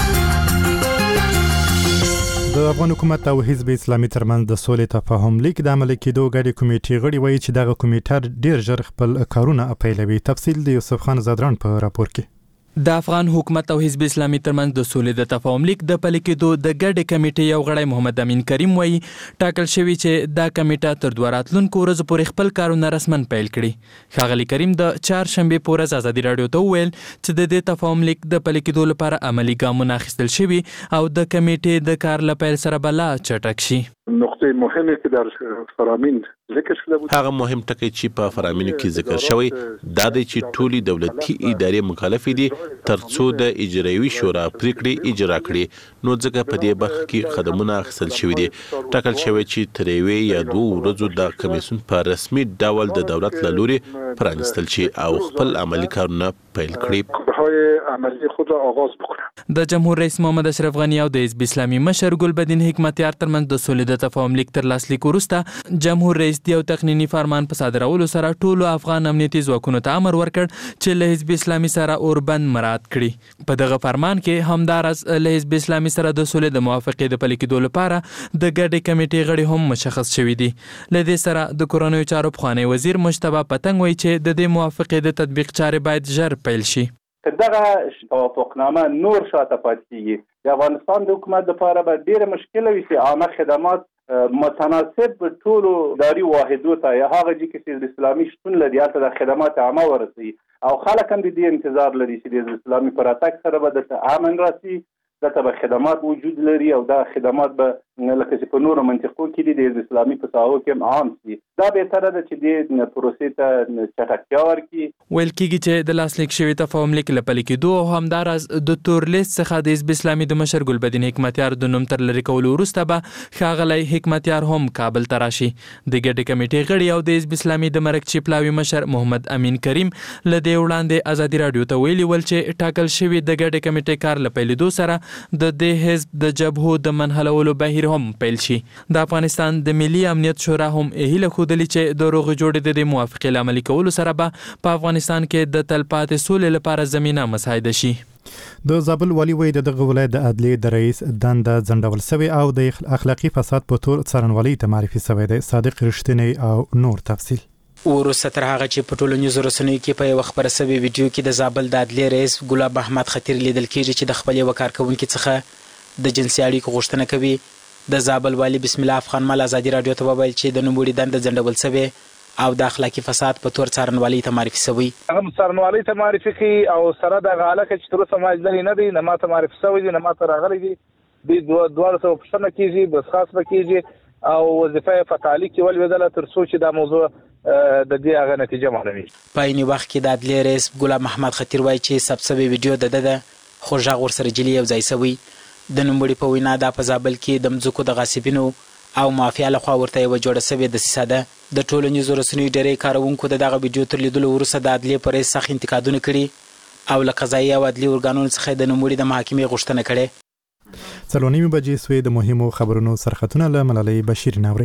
د افغان حکومت او حزب اسلامي ترمنځ د سولې تفاهم لیک د عملي کېدو غړي کمیټې غړي وایي چې دغه کمیټه ډیر ژر خپل کارونه پیلوي. تفصیل د یوسف خان زادران په راپور کې. د افغان حکومت او حزب اسلامي ترمنځ د سولې د تفاهم لیک د پلي کېدو د ګډې کمیټې یو غړی محمد امین کریم وایي ټاکل شوی چې دا کمیټه تر دوه راتلونکو ورځو پورې خپل کارونه رسمن پیل کړي. ښاغلي کریم د چهارشنبې په ورځ ازادي راډیو ته وویل چې د دې تفاهم لیک د پلي کېدو لپاره عملي ګامونه اخیستل شوي او د کمیټې د کار له پیل سره به لا چټک شي. نقطه مهمه که در فرامین ذکر شده بود هغه مهم ټکی چې په فرامینو کې ذکر شوی دا دی چې ټولي دولتي ادارې مکلف دي ترڅو د اجرایوي شورا پریکړې اجرا کړي. نو ځکه په دې برخه کې قدمونه اخیستل شوي دي. ټاکل شوی چې تر یوې یا دوه ورځو د کمیسیون په رسمي ډول د دولت له لوري پرانیستل شي او خپل عملي کارونه پیل کړي. عملی خود را آغاز بکنه. د جمهور رئیس محمد اشرف غنی او د حزب اسلامي مشر ګلبدین حکمتیار ترمنځ د سولې د تفاهم لیک تر لاسلیک وروسته جمهور رئیس د یو تقنینی فرمان په صادرولو سره ټولو افغان امنیتي ځواکونو ته امر ورکړ چې له حزب اسلامي سره اوربند مراعات کړي. په دغه فرمان کې همدارس له حزب اسلامي سره د سولې د موافقې د پلي کېدو لپاره د ګډې کمیټې غړي هم مشخص شوي دي. له دې سره د کورنیو چارو پخوانی وزیر مجتبی پتنګ وایي چې د دې موافقې د تطبیق چارې باید ژر پیل شي. دغه توافقنامه نور شاته پاتې کیږي. د افغانستان د حکومت لپاره به ډیره مشکله وي چې عامه خدمات متناسب ټولو اداري واحدو ته یا هغه چې حزب اسلامي شتون لري هلته د خدمات عامه ورسي او خلک هم د دې انتظار لري چې د حزب اسلامي پر اتاک سره به د امن راسي، دته به خدمات وجود لري او دا خدمات به لکه چې په نورو منطقو کې دي د حزب اسلامي په ساحو کې عام شي. دا بهتره ده چې د پروسې ته چټکتیا ورکړي. ویل کېږي چې د لاسلیک شوي تفاهم لیک له پلي کېدو او همداراز د تور لیست څخه د حزب اسلامي د مشر ګلبدین حکمتیار د نوم تر لرې کولو وروسته به ښاغلی حکمتیار هم کابل ته راشي. د ګډې کمیټې غړي او د حزب اسلامي د مرکچي پلاوي مشر محمد امین کریم له دې وړاندې ازادي راډیو ته ویلي ول چې ټاکل شوي د ګډې کمیټې کار له پیلېدو سره د دې حزب د جبهو د منحلولو بهیر هم پیل شي. د افغانستان د ملي امنیت شورا هم هیله ښودلې چې د روغې جوړې د دې موافقې له عملي کولو سره به په افغانستان کې د تلپاتې سولې لپاره زمینه مساعده شي. د زابل والي وایي د دغه ولایت د عدلیې د رئیس دنده ځنډول سوی او د اخلاقي فساد په تور څارنوالۍ ته معرفي سوی دی. صادق رښتینی او نور تفصیل. وروسته تر هغه چې په ټولنیزو رسنیو کې په یوه خپره سوې ویډیو کې د زابل د عدلیې رئیس ګلاب احمد خطیر لیدل کېږي چې د خپل یوه کارکوونکي څخه د جنسي اړیکو غوښتنه کوي. د زابل والي بسم الله افغان مال ازادي رادیو ته وویل چې د نوموړي دنده ځنډول شوې او د اخلاقي فساد په تور څارنوالۍ ته معرفي شوی. هغه څارنوالۍ ته معرفي کړي او سره د غالکه چې تر اوسه ماجدلې نه دی نه ماته معرفي شوی دی نه ماته راغلی دی. د دواړو سره پوښتنه کیږي بس خاص به کیږي او وظیفه فتالي کې ولودله تر څو چې دا موضوع د دې هغه نتیجه معلومي. په عین وخت کې د عدلیې رئیس ګلاب محمد خطیر وایي چې ثبت شوی ویډیو د ده ده خو غږ ورسره جلي یو ځای شوی. د نوموړي په وینا دا په زابل کې د مځکو د غاصبینو او مافیا لخوا ورته یوه جوړه شوې دسیسه ده. د ټولنیزو رسنیو ډېری کاروونکو د دغه ویډیو تر لیدلو وروسته د عدلیې په رئیس سخت انتقادونه کړي او له قضایي او عدلي ارګانونو څخه د نوموړي د محاکمې غوښتنه کړې. څلور نیمې بجې سوې د مهمو خبرونو سرخطونه له ملالۍ بشیر ناوري.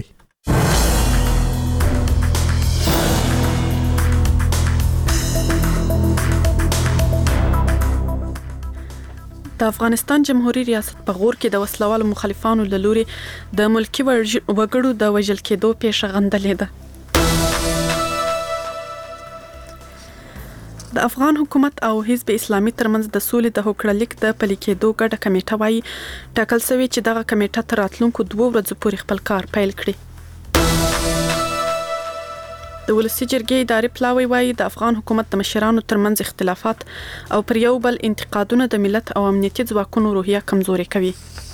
د افغانستان جمهوریت ریاست په غور کې د وسلوالو مخالفانو له لوري د ملکی وګړو د وژل کېدو پیښه غندلې ده. د افغان حکومت او حزب اسلامي ترمنځ د سولې د هوکړه لیک د پلي کېدو ګډه کمیټه وایي ټاکل شوې چې دغه کمیټه تر راتلونکو دوو ورځو پورې خپل کار پیل کړي. د ولسي جرګې اداري پلاوی وایي د افغان حکومت د مشرانو ترمنځ اختلافات او پر یو بل انتقادونه د ملت او امنیتي ځواکونو روحیه کمزوري کوي.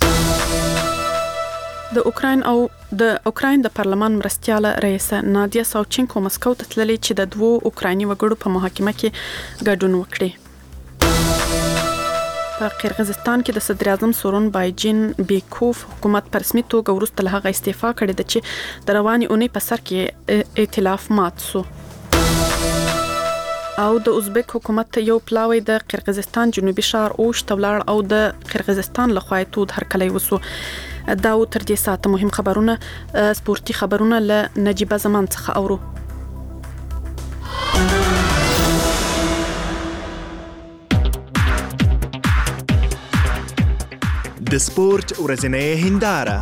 د اوکراین او د اوکراین د پارلمان مرستیاله رئیسه نادیا ساوچینکو مسکو ته تللې چې د دوو اوکرایني وګړو په محاکمه کې ګډون وکړي. په قرغیزستان کې د صدر اعظم سورون بایجین بیکوف حکومت په رسمي توګه وروسته له هغه استعفا کړې ده چې د روانې اونۍ په سر کې ائتلاف مات سو. او د ازبک حکومت یو پلاوی د قرغیزستان جنوبي ښار اوش ته ولاړ او د قرغیزستان لخوا یې تود هرکلی وسو. دا و تر دې ساعته مهم خبرونه. سپورتي خبرونه له نجیبه زمان څخه اورو. د سپورت ورځنۍ هنداره.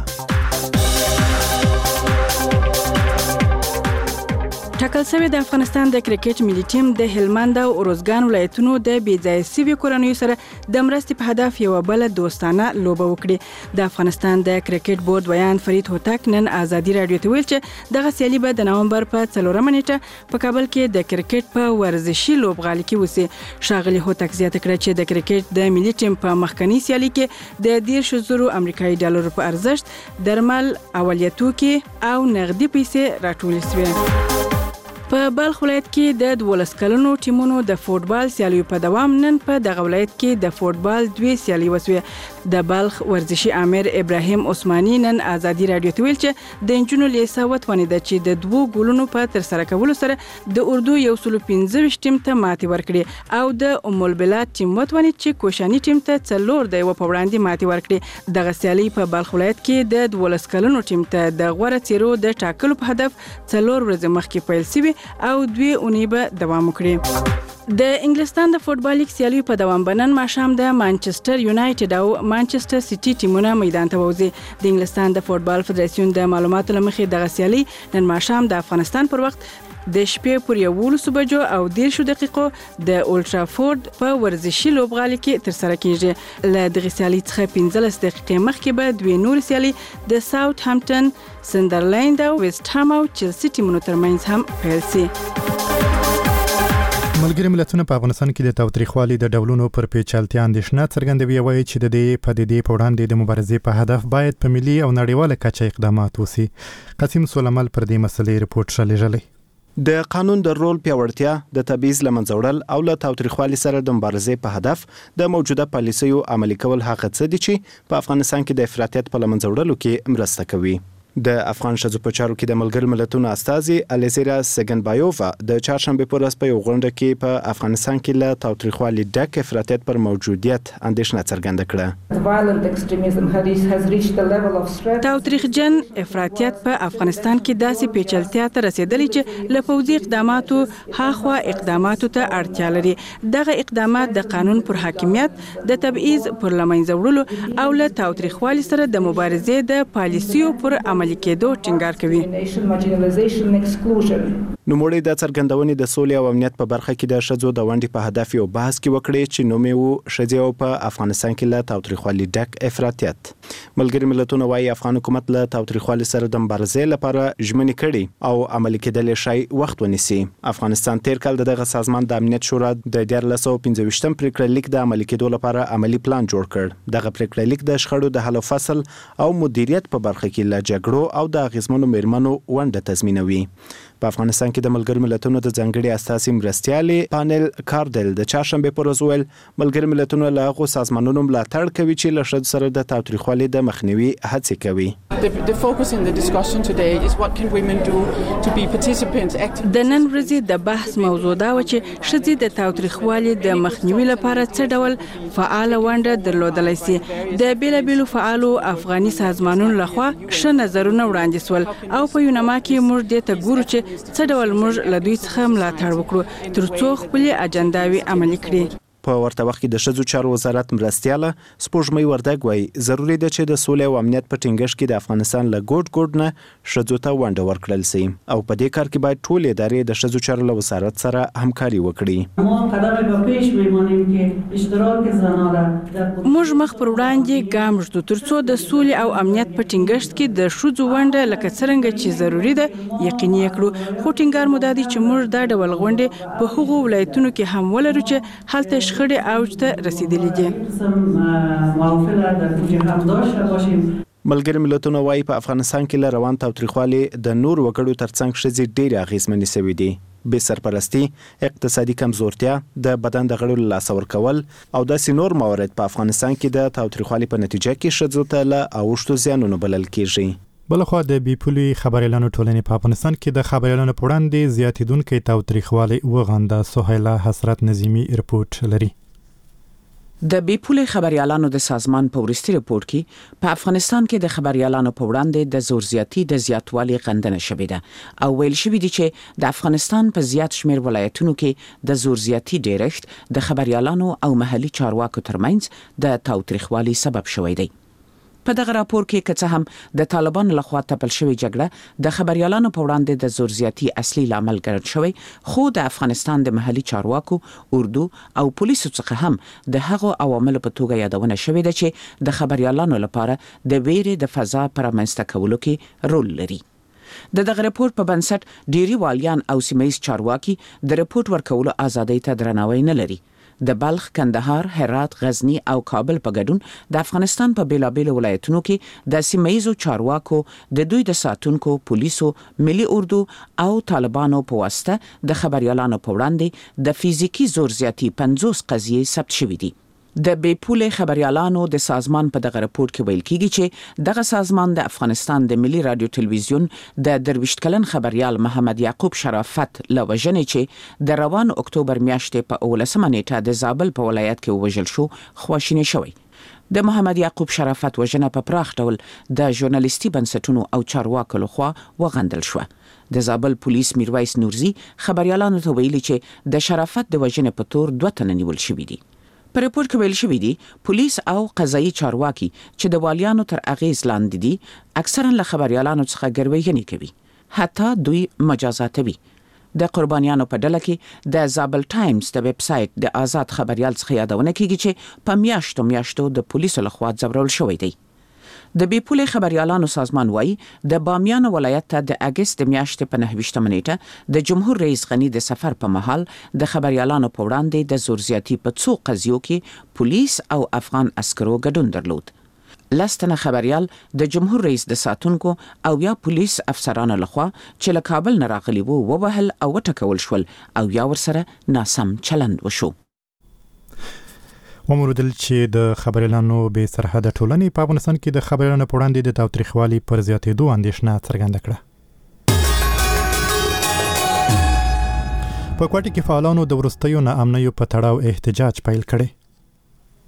ټاکل شوی د افغانستان د کرکټ ملي ټیم د هلمند او اروزګان ولایتونو د بې ځایه سوي کورنیو سره د مرستې په هدف یوه بله دوستانه لوبه وکړي. د افغانستان د کرکټ بورډ ویان فرید هوتک نن ازادي راډیو ته ویل چې دغه سیالي به د نومبر په څلورمه نیټه په کابل کې د کرکټ په ورزشي لوبغالي کې وسي. ښاغلي هوتک زیاته کړه چې د کرکټ د ملي ټیم په مخکنی سیالي کې د دیرشو زرو امریکایي ډالرو په ارزښت درمل، اولیه توکي او نغدي پیسې راټولې شوې. په بلخ ولایت کې د دولس کلنو ټیمونو د فوټبال سیالیو په دوام نن په دغه ولایت کې د فوټبال دوی سیالي وسوې. د بلخ ورزشي امیر ابراهیم عثماني نن ازادي راډیو ته ویل چې د انجونو لیسه وتوانیده چې د دوو ګولونو په ترسره کولو سره د اردو یو سل پنځه ویشت ټیم ته ماتې ورکړي او د ام البلاد ټیم وتوانید چې کوشاني ټیم ته څلور د یو په وړاندې ماتې ورکړي. دغه سیالي په بلخ ولایت کې د دولس کلنو ټیم ته د غوره څیرو د ټاکلو په هدف څلور ورځې مخکې پیل شوي او دوی اونۍ به دوام وکړي. د انګلستان د فوټبال لیګ سیالیو په دوام به نن ماښام د مانچسټر یونایټډ او مانچسټر سیټي ټیمونه میدان ته ووځي. د انګلستان د فوټبال فدراسیون د معلوماتو له مخې دغه سیالي نن ماښام د افغانستان پر وخت د شپې پر یولسو بجو او دیرشو دقیقو د اولټرافورد په ورزشي لوبغالي کې ترسره کیږي. له دغې سیالۍ څخه پنځلس دقیقې مخکې به دوې نورې سیالۍ د ساوث هامپټن، سندرلینډ او ویسټ هام او چلسي ټیمونو ترمنځ هم پیل شي. ملګري ملتونه په افغانستان کې د تاوتریخوالي د ډولونو پر پیچلتیا اندېښنه څرګندوي. وایي چې د دې پدیدې په وړاندې د مبارزې په هدف باید په ملي او نړیواله کچه اقدامات وشي. قاسم سولمل پر دې مسلې رپورټ رالیږلی. د قانون د رول پیاوړتیا، د تبعیض له منځه وړل او له تاوتریخوالي سره د مبارزې په هدف د موجوده پالیسیو عملي کول هغه څه دي چې په افغانستان کې د افراطیت په له منځه وړلو کې مرسته کوي. د افغان ښځو په چارو کې د ملګرو ملتونو استازي الیزیرا سګنبایووا د چهارشنبې په ورځ په یو غونډه کې په افغانستان کې له تاوتریخوالي ډک افراطیت پر موجودیت اندېښنه څرګنده کړه. تاوتریخجن افراطیت په افغانستان کې داسې پیچلتیا ته رسیدلی چې له پوځي اقداماتو هاخوا اقداماتو ته اړتیا لري. دغه اقدامات د قانون پر حاکمیت، د تبعیض پر له منځه وړلو او له تاوتریخوالي سره د مبارزې د پالیسیو پر عملي کېدو ټینګار کوي. نوموړي د څرګندونې د سولې او امنیت په برخه کې د ښځو د ونډې په هدف یو بحث کې وکړي چې نوم یې و ښځې او په افغانستان کې له تاوتریخوالي ډک افراطیت. ملګري ملتونه وايي افغان حکومت له تاوتریخوالي سره د مبارزې لپاره ژمنې کړي او عملي کېدل شي وخت ونیسي. افغانستان تیر کال دغه سازمان د امنیت شورا د دیارلس سوه پنځه ویشتم پریکړه لیک د عملي کېدو لپاره عملي پلان جوړ کړ. دغه پریکړه لیک د شخړو د حل او فصل او مدیریت په برخه کې له جګړو او د اغیزمنو میرمنو ونډه تضمینوي. په افغانستان کې د ملګرو ملتونو د ځانګړي اساسي مرستیالې پانل کاردل د چهارشنبه پر ورځ ویل ملګرو ملتونو له هغو سازمانونو ملاتړ کوي چې له ښځو سره د تاوتریخوالي د مخنیوي هڅې کوي. د نن ورځې د بحث موضوع دا و چې ښځې د تاوتریخوالي د مخنیوي لپاره څه ډول فعال ونډه درلودلی سي. د بیلابیلو فعالو افغاني سازمانونو لخوا ښه نظرونه وړاندې سول او په یونما کې موږ دې ته ګورو چې څه ډول موږ له دوی څخه ملاتړ وکړو ترڅو خپلې اجنداوې عملي کړي. په ورته وخت کې د ښځو چارو وزارت مرستیاله سپوږمۍ وردګ وایي ضروري ده چې د سولې او امنیت په ټینګښت کې د افغانستان له ګوټ ګوټ نه ښځو ته ونډه ورکړل شي او په دې کار کې باید ټول ادارې د ښځو چارو له وزارت سره همکاري وکړي. موږ مخ پر وړاندې ګام ږدو ترڅو د سولې او امنیت په ټینګښت کې د ښځو ونډه لکه څرنګه چې ضروري ده یقیني کړو. خو ټینګار مو دا دی چې موږ دا ډول غونډې په هغو ولایتونو کې هم ولرو چې هلته شخړې اوج ته رسیدلې دي. ملګري ملتونه وايي په افغانستان کې له روان تاوتریخوالي د نور وګړو ترڅنګ ښځې ډېرې اغېزمنې شوې دي. بې سرپرستي، اقتصادي کمزورتیا، د بدن د غړو له لاسه ورکول او داسې نور موارد په افغانستان کې د تاوتریخوالي په نتیجه کې ښځو ته له اوښتو زیانونو بلل کېږي. بلخوا د بیپولي خبريالانو ټولنې په افغانستان کې د خبريالانو په وړاندې زیاتیدونکو تاوتریخوالي وغنده. سهیلا حسرت نظیمی رپورټ لري. د بیپولي خبريالانو د سازمان په وروستي رپورت کې په افغانستان کې د خبريالانو په وړاندې د زور زیاتی د زیاتوالي غندنه شوې ده او ویل شوې دي چې د افغانستان په زیات شمیر ولایتونو کې د زور زیاتی ډیرښت د خبريالانو او محلي چارواکو ترمنځ د تاوتریخوالي سبب شوی دی. په دغه راپور کې که څه هم د طالبانو لخوا تپل شوی جګړه د خبريالانو په وړاندې د زور زیاتی اصلي لامل ګرځول شوی خو د افغانستان د محلي چارواکو اردو او پولیسو څخه هم د هغو عواملو په توګه یادونه شوې ده چې د خبريالانو لپاره د ویرې د فضا پر رامنځته کولو کې رول لري. د دغه رپورت په بنسټ ډيري والیان او سیمایي چارواکي د رپورت ورکولو ازادۍ ته درناوی نه لري. د بلخ، کندهار، هرات، غزنی او کابل په ګډون د افغانستان په بیلابیلو ولایتونو کې د سیمایي چارواکو د دوی د ساتونکو پولیسو، ملي اردو او طالبانو په واسطه د خبريالانو په وړاندې د فزیکی زور زیاتی پنځوس قضیې ثبت شوې دي. د بیپولي خبريالانو د سازمان په دغه رپورت کې ویل کیږي چې دغه سازمان د افغانستان د ملي رادیو ټلویزیون د درویشت کلن خبريال محمد یعقوب شرافت لوجنې چې د روان اکتوبر میاشتې په اولسمه نیټه د زابل په ولایت کې وژل شو خواشینی شوی. د محمد یعقوب شرافت وژنه په پراخ ډول د ژورنالیستي بنسټونو او چارواکو لخوا وغندل شو. د زابل پولیس میرویس نورزی خبريالانو ته ویلي چې د شرافت د وژنې په تور دوه تنه نیول شوي دي. په رپورت کې ویل شوی دی پولیس او قضایي چارواکي چې د والیانو تر اغیز لاندې دي اکثرا له خبريالانو څخه ګرویږنې کوي، حتی دوی مجازاتوي. د قربانیانو په ډله کې د زابل ټایمز د ویب سټ د آزاد خبريال څخه یادونه کیږي چې په میاشتو میاشتو د پولیسو لخوا ځورول شوی دی. د بیپولي خبريالانو سازمان وایي د بامیان ولایت ته د اگست میاشتې په نهه ویشتمه نیټه د جمهور رئیس غنی د سفر په مهال د خبريالانو په وړاندې د زور زیاتی په څو قضیو کې پولیس او افغان عسکرو ګډون درلود. لستنه خبريال د جمهور رئیس د ساتونکو او یا پولیس افسرانو لخوا چې له کابل نه راغلي وو ووهل او وټکول شول او یا ورسره ناسم چلند وشو. وموردل چې د خبريالانو به سرحد ټولنې په افغانستان کې د خبريالانو په وړاندې د تاوتریخوالي پر زیاتېدو اندېښنه څرګنده کړه. په کوټه کې فعالانو د ورستیو ناامنیو په تړاو احتجاج پیل کړی.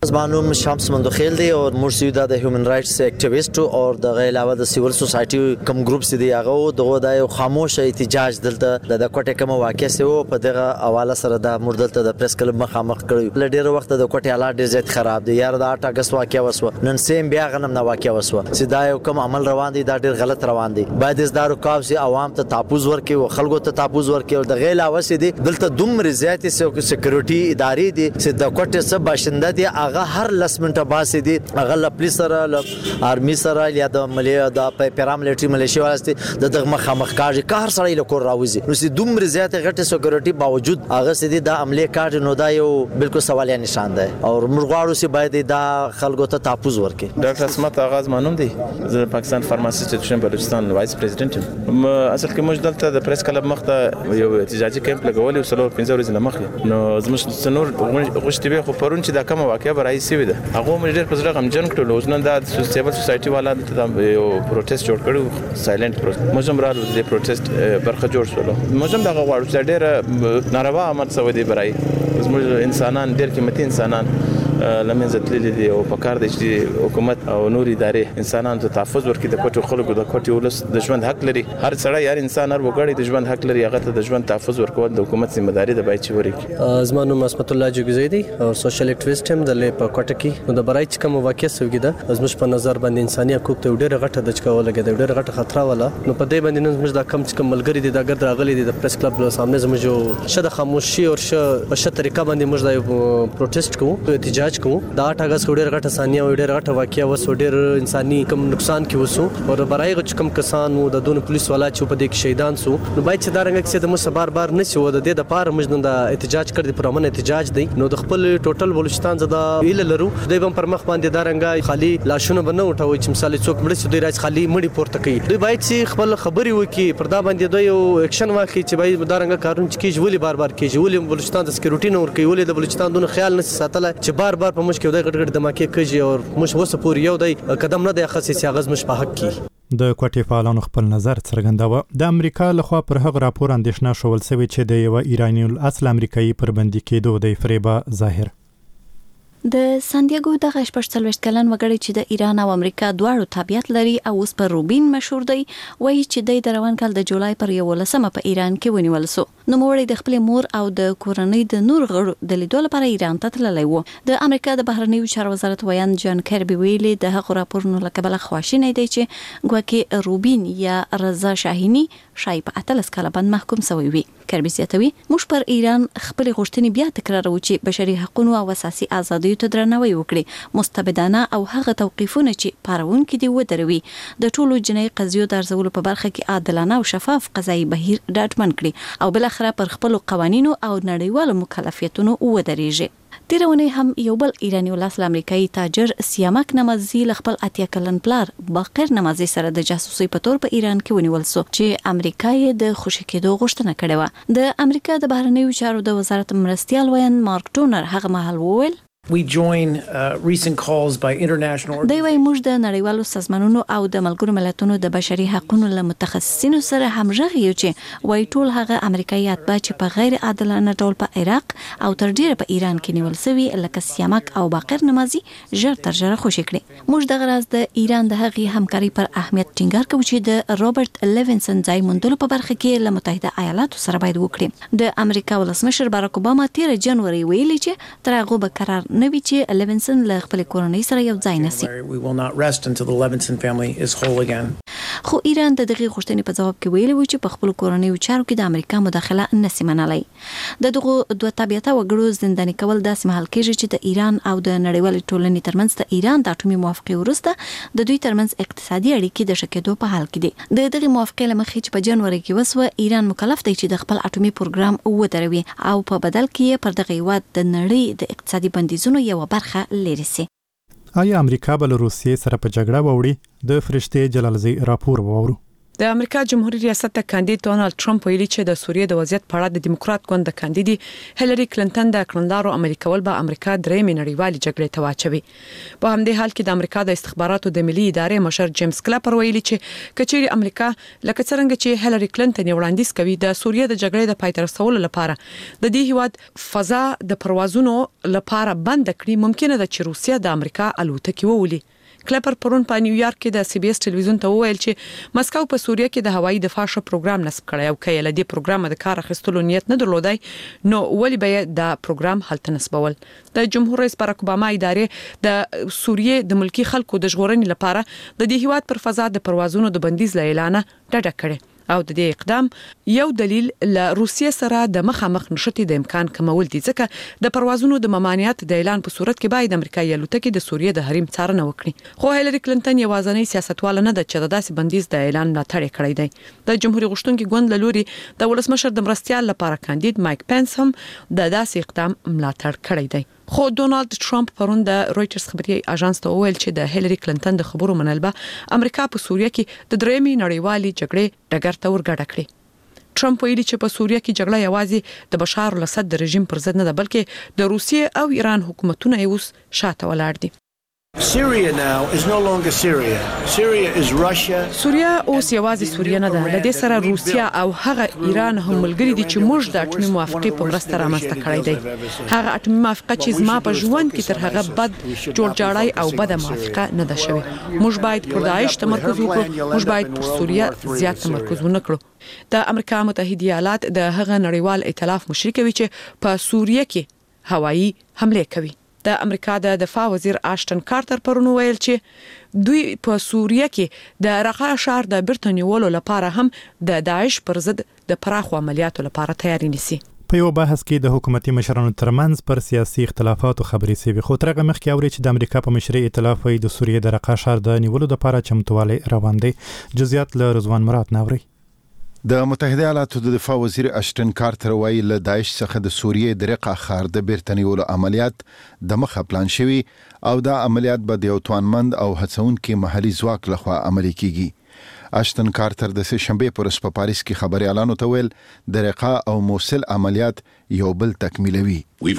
زمانوم شمس مندوخیل دی او مرشد د هیومن رائټس اکټیویسټ او د غیلاوه د سیول سوسایټي کم ګروپ سي دی هغه دغه د یو خاموش احتجاج دلته د کوټه کوم واقع سي او په دغه حواله سره د مردلته د پریس کلب مخامخ کړی ل ډیر وخت د کوټه حالات ډیر زیات خراب دي یار د اټ اگست واقع وسو نن سیم بیا غنم نه واقع وسو چې دا یو کوم عمل روان دي دا ډیر غلط روان دي باید از دارو کاو سي عوام ته تحفظ ورکړي او خلکو ته تحفظ ورکړي او د غیلاوه سي دي دلته دومره زیات سکیورټي ادارې دي چې د کوټه سب باشنده دي هغه هر لس منټه باسي دي هغه ل پولیس سره ل آرمي سره یا د ملي د پیراملیټري ملیشیا واسطه د دغه مخامخ کاږي کار سره له کور راوځي نو سي دومره زیات غټه سکیورټي باوجود هغه سي د عمله کاږي نو دا یو بالکل سوالیا نشان ده او مرغواړو سي باید دا خلکو ته تحفظ ورکړي ډاکټر اسمت آغاز مانوم دی زه پاکستان فارماسي انسټیټیوشن بلوچستان وایس پریزیډنټ یم اصل کې موږ دلته د پریس کلب مخته یو احتجاجي کیمپ لګولې او څلور پنځه ورځې مخکې نو زموږ څنور غوښتي به خو پرون چې دا کومه واقعه برای سی وي هغه موږ ډېر په زړه غمجن کړو اوس نن دا سیول سوسایټي والا د یو پروټیست جوړ کړو سایلنت پروټیست موږ هم راغلو د پروټیست برخه جوړ شولو موږ هم دا غواړو چې ډېر ناروا عمل سوی دی برای زموږ انسانان ډېر قیمتي انسانان لمنځه تللي دي او په کار دی چې حکومت او نور ادارې انسانانو ته تحفظ ورکړي د کوټو خلکو د کوټي ولس د ژوند حق لري هر سړی هر انسان هر وګړی د ژوند حق لري هغه ته د ژوند تحفظ ورکول د حکومت ذمہ داری ده باید چې ورکړي زما نوم اسمت الله جوګزی دی او سوشل اکټیویسټ هم د لې په کوټه کې نو د برای چې کوم واقع سوي ده زموږ په نظر باندې انساني حقوق ته ډېر غټه د چکا ولګي د ډېر غټه خطر ولا نو په دې باندې زموږ د کم چې کم ملګری دي د ګرد راغلي دي د پریس کلب له سامنے زموږ جو شد خاموشي او ش په ش طریقه باندې موږ د پروټیست کوو احتجاج کوو دا اگست ډېر غټه ثانیه او ډېر غټه واقعیا وسو ډېر انساني کم نقصان کې وسو او برای غچ کم کسان وو د دون پولیس والا چې په دې کې شهیدان سو نو باید چې دا رنګ کې د مو بار بار نشي و د دې د پاره موږ نن د احتجاج کړی پر امن احتجاج دی نو د خپل ټوټل بلوچستان زدا ویل لرو دوی هم پر مخ باندې دا رنګ خالی لاشونه بنه وټوي چې مثال څوک مړ شي دوی راځي خالی مړی پورته کوي دوی باید چې خپل خبري وکي پر دا باندې دوی یو اکشن واخلي چې باید دا رنګ کارون چې کیږي ولی بار بار کیږي ولی بلوچستان د سکیورټي نور کوي ولی د بلوچستان دونه خیال نشي ساتل چې بار بار په مشکل د غټ غټ دماکي کوي او مش وسه پوری یو دی قدم نه دی خاصه غز مش په حق کی د کوټې فعالانو خپل نظر څرګنداوه د امریکا لخوا پر هغه راپور اندېښنه شول سوي چې د یو ایرانی الاصل امریکایي پر بندي کېدو د فریبا ظاهر د سانډیاګو د غشپش څلويشت کلن وګړي چې د ایران او امریکا دواړو تابعیت لري او اوس پر روبین مشهور دی وایي چې د روان کال د جولای پر یولسمه په ایران کې ونیول سو نو موري د خپل مور او د کورنۍ د نور غړو د لیدو لپاره ایران ته تللی وو د امریکا د بهرنیو چارو وزارت ویان جان کربي ویلي د هغه راپورونو لکه بل خواشینه دی چې ګواکې روبین یا رضا شاهینی شای په اتلس کاله باندې محکوم شوی وي کربي زیاتوي موږ پر ایران خپل غوښتنې بیا تکرارو چې بشري حقوقو او اساسي ازادي ته درناوی وکړي مستبدانه او هغه توقیفونه چې پارون کې دی ودروي د ټولو جنایي قضیو د ارزولو په برخه کې عادلانه او شفاف قضایي بهیر ډاډمن کړي او بل اخر پر خپل قوانینو او نړیوالو مکلفیتونو ودرېږي تیرونه هم یو بل ایرانی ولاسل امریکایي تاجر سیامک نمازي خپل اتیا کلن پلار باقر نمازي سره د جاسوسي په تور په ایران کې ونیول سو چې امریکایي د خوشی کېدو غوښتنه کړې و د امریکا د بهرنیو چارو د وزارت مرستيال وین مارک ټونر هغه مهال وویل We join uh, recent calls by international دوی وايي موږ د نړیوالو سازمانونو او د ملګرو ملتونو د بشري حقوقو له متخصصینو سره همغږي یو چې وايي ټول هغه امریکایي اتباع چې په غیر عادلانه ډول په عراق او تر ډیره په ایران کې نیول شوي لکه سیامک او باقر نمازي ژر تر ژره خوشي کړي موږ د غراز د ایران د هغې همکاري پر اهمیت ټینګار کوو چې د رابرټ لیوینسن ځای موندلو په برخه کې له متحده ایالاتو سره باید وکړي د امریکا ولسمشر باراک اوباما تیر جنوري ویلي چې تر هغه به قرار نوي چې لیوینسن له خپل کورنۍ سره یو ځای نسی We will not rest until the Levinson family is whole again. خو ایران د دغه غوښتنې په جواب کې ویلي و چې په خپل کورنۍ چارو کې د امریکا مداخله نسی منلای د دغه دوه تابعیت وګړو زنداني کول د سیمه حل کېږي چې د ایران او د نړیوال ټولنې ترمنځ د ایران د اټومي موافقه ورسته د دوی ترمنځ اقتصادي اړیکې د شکېدو په حال کې دي د دغه موافقه لمخې چې په جنوري کې وسوه ایران مکلف دی چې د خپل اټومي پروګرام ودروي او په بدل کې پر دغه هیواد د نړۍ د اقتصادي بندیزونو یو برخه لري سي آیا امریکا بل روسیې سره په جګړه ووري د فرشته جلالزی راپور وورو د امریکا جمهوریت ریاست کاندید ډونالد ټرمپ ویلي چې د سوریې د وضعیت په اړه د دیموکرات ګوند د کاندیدي هیلری کلینټن د کړنلارو عملي کول به امریکا درېمې نړیوالې جګړې ته واچوي. په همدې حال کې د امریکا د استخباراتو د ملي ادارې مشر جیمز کلاپر ویلي چې کچېری امریکا لکه څنګه چې هیلری کلینټن وړاندیز کوي د سوریې د جګړې د پای ته رسولو لپاره د دې هیواد فضا د پروازونو لپاره بند کړي، ممکنه ده چې روسیا د امریکا الوتکې وولي. کلپر پرون په نیویارک کې د سی بي اس ټلویزیون ته وویل چې مسکو په سوریه کې د هوایي دفاع شو پروګرام نصب کړی او کله د دې پروګرام د کار اخیستلو نیت نه درلودای نو ولې به د پروګرام هلته نصبول. د جمهور رئیس باراک اوباما ادارې د سوریې د ملکی خلکو د ژغورنې لپاره د دې هیواد پر فضا د پروازونو د بندیز له اعلان ډډه کړې او د دې اقدام یو دلیل ل روسیې سره د مخامخ نشټي د امکان کمول دي، ځکه د پروازونو د ممانعت د اعلان په صورت کې باید امریکایي الوتکې د سوریې د حریم څارنه وکړي. خو هیلری کلینټن یوازینی سیاستوال نه ده چې د داسې بندیز د اعلان ملاتړ کړی دی. د جمهوریت غوښتونکي ګوند له لوري د ولسمشر د مرستيال لپاره کاندید مایک پنس هم د داسې اقدام ملاتړ کړی دی. خو ډونالد ټرمپ پرون د رويټرز خبري اژانس ته وویل چې د هیلری کلینټن د خبرو منل به امریکا په سوریه کې د درېمې نړیوالې جګړې ډګر ته ورګډه کړي. ټرمپ ویلي چې په سوریه کې جګړه یوازې د بشار الاسد د رژیم پر ضد نه ده، بلکې د روسیې او ایران حکومتونه یې اوس شاته ولاړ دي. Syria now is no longer Syria. Syria is Russia. سوریا اوس یوازې سوریا نه ده، لدې سره روسیا او هغه ایران هم ملګری دي چې موږ د اټومي موافقې په مرسته رامنځته کړی دی. هغه اټومي موافقه چې زما په ژوند کې تر هغه بد جوړجاړی او بد موافقه نه ده شوې. موږ باید پر داعش تمرکز وکړو، موږ باید پر سوریا زیات تمرکز ونه کړو. د امریکا متحده ایالات د هغه نړیوال ائتلاف مشرک وي چې په سوریه کې هوایي حمله کوي. د امریکا د دفاع وزیر آشټن کارتر پرون ویل چې دوی په سوریه کې د رقه شهر د بیرته نیولو لپاره هم د داعش پر ضد د پراخو عملیاتو لپاره تیاری نیسي. په یو بحث کې د حکومتي مشرانو ترمنځ پر سیاسي اختلافاتو خبرې شوې، خو ترغه مخکې اوري چې د امریکا په مشرۍ ائتلاف وي د سوریې د رقه شهر د نیولو لپاره چمتووالی روان دی. جزئیات له رضوان مراد ناوري. د متحده ایالاتو د دفاع وزیر اشټن کارتر وایي له داعش څخه د سوریې د رقه ښار د بیرته نیولو عملیات د مخه پلان شوي او دا عملیات به د یو توانمند او هڅونکي محلي ځواک لخوا عملي کیږي. اشټن کارتر د سه شنبه پر په پاریس کې خبريالانو ته ویل د رقه او موصل عملیات یو بل تکمیلوي.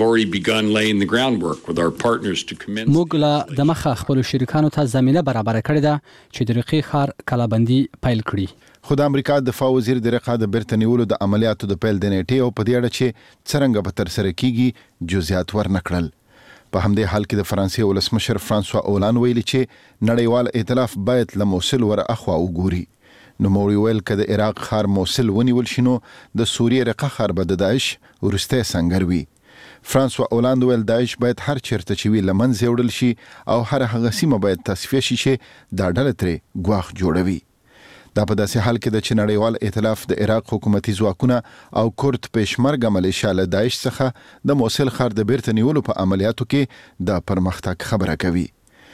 موږ لا د مخه خپل شریکانو ته زمينه برابر کړې ده چې د رقه ښار کلابندي پیل کړي. خو د امریکا دفاع وزیر د رقه د بیرته نیولو د عملیاتو د پیل د نیټې او په دې اړه چې څنګه به تر سره کیږي جزئیات ورنکړل. په همدې حال کې د فرانسې ولسمشر فرانسوا اولان ویلي چې نړیوال ائتلاف باید له موصل ور اخوا وګوري. نو موري ویل کده عراق خار موصل ونیول شنو د سوریې رقه خار به د داعش ورسته سنگر وي. فرانسوا اولان ویل داعش باید هر چیرته چې وی لمن زیوړل شي او هر هغه سیمه باید تصفیه شي چې دا ډله ترې ګواخ جوړوي. دا په داسې حال کې د چې نړیوال ائتلاف د عراق حکومتي ځواکونه او کورد پېشمرګه ملیشیا له داعش څخه د موصل ښار د بیرته نیولو په عملیاتو کې د پرمختګ خبره کوي.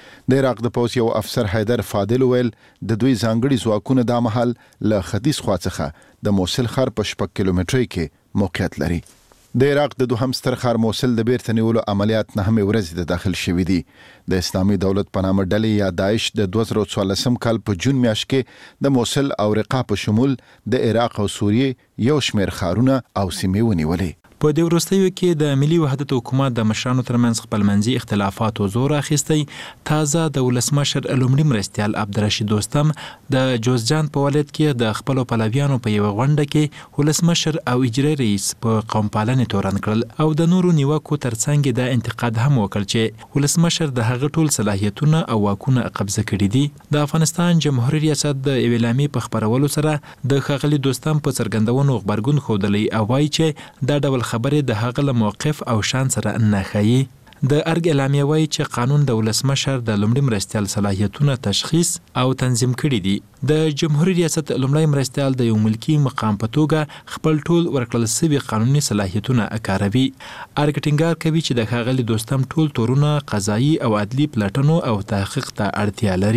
د عراق د پولیس یو افسر حیدر فاضل ویل د دوی ځانګړي ځواکونه د محل له ختیځ خوا څخه د موصل ښار په شپږ کیلومترۍ کې موقعیت لري. د عراق د دوهم ستر ښار موصل د بیرته نیولو عملیات نه هم ورځ د داخل شوې دي. د اسلامي دولت په نامه ډلې یا داعش د دوه زره څوارلسم کال په جون میاشت کې د موصل او رقه په شمول د عراق او سوریې یو شمېر ښارونه او سیمې ونیولې. په دې وروستیو کې د ملي وحدت حکومت د مشرانو ترمنځ خپلمنځي اختلافات او زور اخیستی. تازه د ولسمشر لومړي مرستيال عبدالرشید دوستم د جوزجان په ولایت کې د خپل پلویانو په یو غونډه کې ولسمشر او اجرایي رئیس په قوم پالنې تورن کړل او د نورو نیوکو ترڅنګ د انتقاد هم وکړ چې ولسمشر د هغه ټول صلاحیتونه او واکونه قبضه کړي دي. د افغانستان جمهوریت ریاست د اعلامیې په خبرولو سره د خغلی دوستم په څرګندونو خبرګون خوده او وایي چې دا ډول خبرې د هغه له موقف او شان سره نه ښیي. د ارګ اعلامیه وایي چې قانون د ولسمشر د لومړي مرستیال صلاحیتونه تشخیص او تنظیم کړي دي. د جمهوریت ریاست لومړی مرستیال د یو ملکی مقام په توګه خپل ټول ورکړل شوي قانوني صلاحیتونه کاروي. ارګ ټینګار کوي چې د ښاغلي دوستم ټول تورونه قضایي او عدلي پلټنو او تحقیق ته اړتیا لري.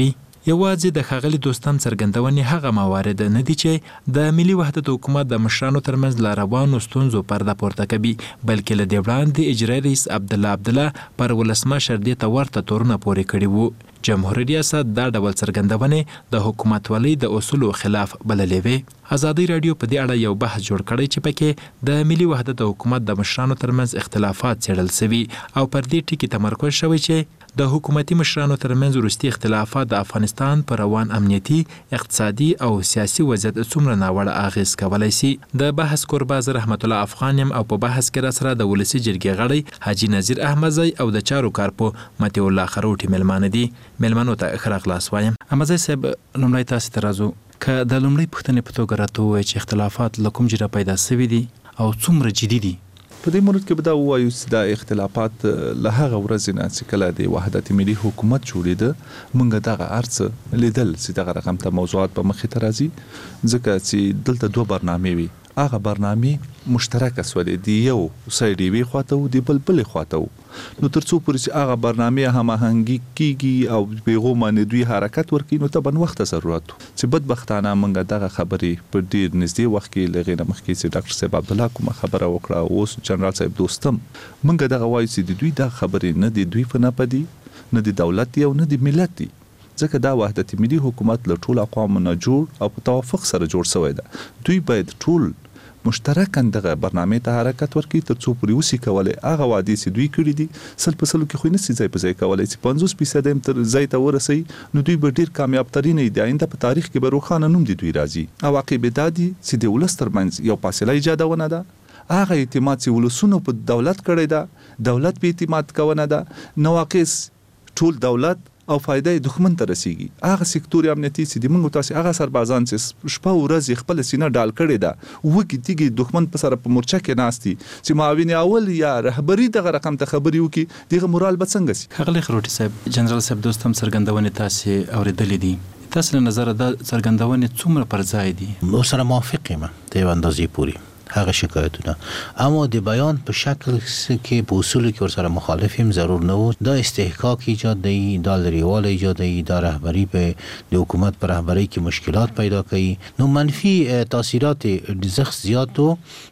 یوازې د ښاغلي دوستم څرګندونې هغه موارد نه دي چې د ملي وحدت حکومت د مشرانو ترمنځ لا روانو ستونزو پرده پورته کوي، بلکې له دې وړاندې اجرایي رئیس عبدالله عبدالله پر ولسمشر دې ته ورته تورونه پورې کړي وو. جمهوریت ریاست دا ډول څرګندونې د حکومتولۍ د اصولو خلاف بللې وې. ازادي راډیو په دې اړه یو بحث جوړ کړی چې پکې د ملي وحدت حکومت د مشرانو ترمنځ اختلافات څېړل شوي او پر دې ټکي تمرکز شوی چې د حکومتي مشرانو ترمنځ وروستي اختلافات د افغانستان پر روان امنیتي، اقتصادي او سیاسي وضعیت څومره ناوړه اغېز کولی شي. د بحث کوربه زه رحمت الله افغان یم او په بحث کې راسره د ولسي جرګې غړی حاجي نذیر احمدزی او د چارو کارپو متي الله خروټي مېلمانه دي. مېلمنو ته ښه راغلاست وایم. احمدزی صاحب، لومړی تاسې ته راځو. که د لومړۍ پوښتنې په توګه راته ووایئ چې اختلافات له کوم جهته پیدا شوي دي او څومره جدي دي؟ په دې مورد کې به دا ووایو چې دا اختلافات له هغه ورځې نه چې کله د وحدت ملي حکومت جوړېده، موږ دغه هر څه لیدل چې دغه رقم ته موضوعات په مخې ته راځي، ځکه چې دلته دوه برنامې وي. هغه برنامې مشترکه سولې دی، یو سایډ یې خواته و، دی بل بلې خواته و. نو تر څو پورې چې هغه برنامې هماهنګي کیږي او پیغام باندې دوی حرکت ورکړي، نو ته بن وخت ضرورت چې بدبختانه موږ دغه خبرې په ډیر نږدې وخت کې لغې نه مخکې چې ډاکټر صاحب عبدالله کومه خبره وکړه، اوس جنرال صاحب دوستم، موږ دغه وایو چې دوی دا خبرې نه دي دوی په نه پدي نه دي دولت دی او نه دي ملت دی، ځکه دا وحدت ملي حکومت له ټول اقوامو نه جوړ او په توافق سره جوړ شوی ده. دوی باید ټول مشترکاً دغه برنامې ته حرکت ورکړي تر څو پورې وسی کولی هغه وعدې چې دوی کړي دي سل په سلو کې خو یې نسي ځای په ځای کولی چې پنځوس فیصده هم تر ځای ته ورسوي، نو دوی به ډېر کامیاب ترینه د آینده په تاریخ کې به روښانه نوم د دوی راځي. او عاقبت دا دي چې د ولس ترمنځ یو فاصله ایجادونه ده. هغه اعتماد چې ولسونو په دولت کړی ده، دولت په اعتماد کوونه ده، نواقص ټول دولت او فائدې دښمن ته رسیږي. هغه سکتور امنیتي چې د موږ تاسو هغه سربازان چې شپه ورځ خپل سینه ډال کړي ده، وګي تیږي دښمن په سره په مورچه کې ناشتي چې معاون اول یا رهبری دغه رقم ته خبري وکي، دغه مورال به څنګه سي؟ خغلی خروټي صاحب، جنرال صاحب دوستم څرګندونې تاسو اوریدلې دي، تاسو له نظر د څرګندونې څومره پر ځای دي؟ نو سره موافق یم د اندازې پوری هغه شکایتونه، اما د بیان په شکل کې په اصول کې ورسره مخالف هم ضرور نه و. دا استحقاق ایجاد دی، دا لريوال ایجاد دی، دا رهبری په د حکومت پر رهبری کې مشکلات پیدا کوي. نو منفي تاثیرات ډزخ زیاتو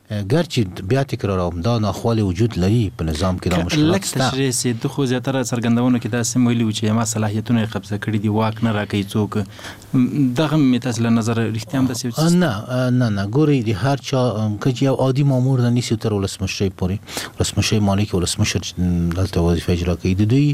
ګرچې بیا تکرارم دا ناخوالې وجود لري په نظام کې، دا مشکلات شته. لکه تشریح سي د خو زیاتره څرګندونو کې دا سم ویلي و چې ما صلاحیتونه قبضه کړي دي، واک نه راکوي څوک. دغه مې تاسو له نظر رښتیا هم داسې نه نه نه ګورئ د هر چا که یو عادي مامور نه نیسي تر ولسمشر پورې، ولسمشر مالک ولسمشر دلته وظیفه اجرا کوي، د دوی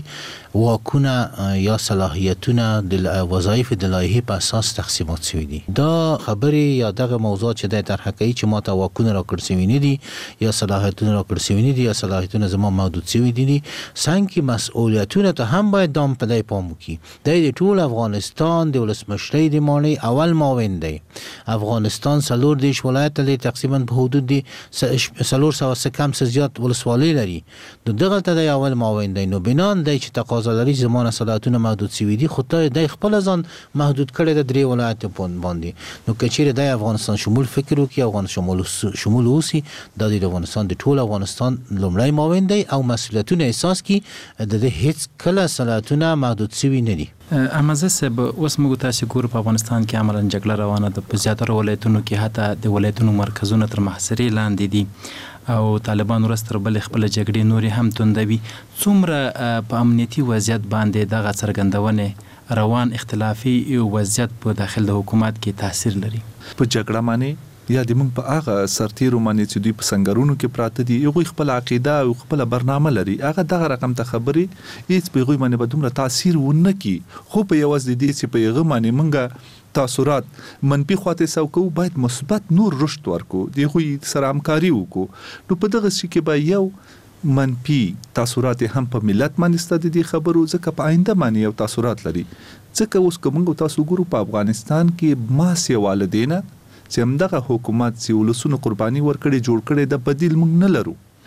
واکونه یا صلاحیتونه د وظایف د لایحې په اساس تقسیمات شوي دي. دا خبرې یا دغه موضوعات چې د طرح کوي چې ما ته واکونه راکړل شوي نه دي یا صلاحیتونه راکړل شوي نه دي یا صلاحیتونه زما محدود شوي دي، څنګه مسؤلیتونه ته هم باید دام په دای پام وکړي. د ټول افغانستان د ولسمشر د مالی اول معاون دی. افغانستان څلور دیش ولایت لري، تقریبا په حدود دی څلور سوه څه کم څه زیات ولسوالۍ لري. نو دغه ته د اول معاون دی، نو بنان دی چې تقاضا لري زمانه صلاحیتونه محدود شوي دي، خو ته د خپل ځان محدود کړی د درې ولایت باندې. نو که چیرې د افغانستان شمول فکر وکړي، افغانستان شمول شمول اوسي، د افغانستان د ټول افغانستان لومړی معاون دی او مسؤلیتونه احساس کی د دې هیڅ کله صلاحیتونه محدود شوي نه دي. امازه صاحب، اوس موږ تاسو ګورو په افغانستان کې عملاً جګړه روانه ده، په زیاتره ولایتونو کې حتی د ولایتونو مرکزونه تر محاصرې لاندې دي او طالبان ورځ تر بلې خپل جګړې نورې هم توندوي. څومره په امنیتي وضعیت باندې دغه څرګندونې روان اختلافي وضعیت په داخل د حکومت کې تاثیر لري؟ په جګړه باندې یا د موږ په هغه سرتیرو باندې چې دوی په سنگرونو کې پراته دي، هغوی خپل عقیده او خپل برنامه لري، هغه دغه رقم ته خبرې هیڅ په هغوی باندې به دومره تاثیر ونه کړي. خو په یوازې د دې چې په هغه باندې موږ تاثیرات منفي خواته سوکو، باید مثبت نور رشد ورکو، د هغوی سره همکاري وکړو. نو په دغه شي کې به یو منفي تاثیرات هم په ملت باندې ستاسو د خبرو ځکه په آینده باندې یو تاثیرات لري. ځکه اوس کوم تاسو ګورو په افغانستان کې ماسه والدینه چې همدغه حکومت چې ولسونو قرباني ورکړي جوړ کړي د بدیل موږ نه لرو.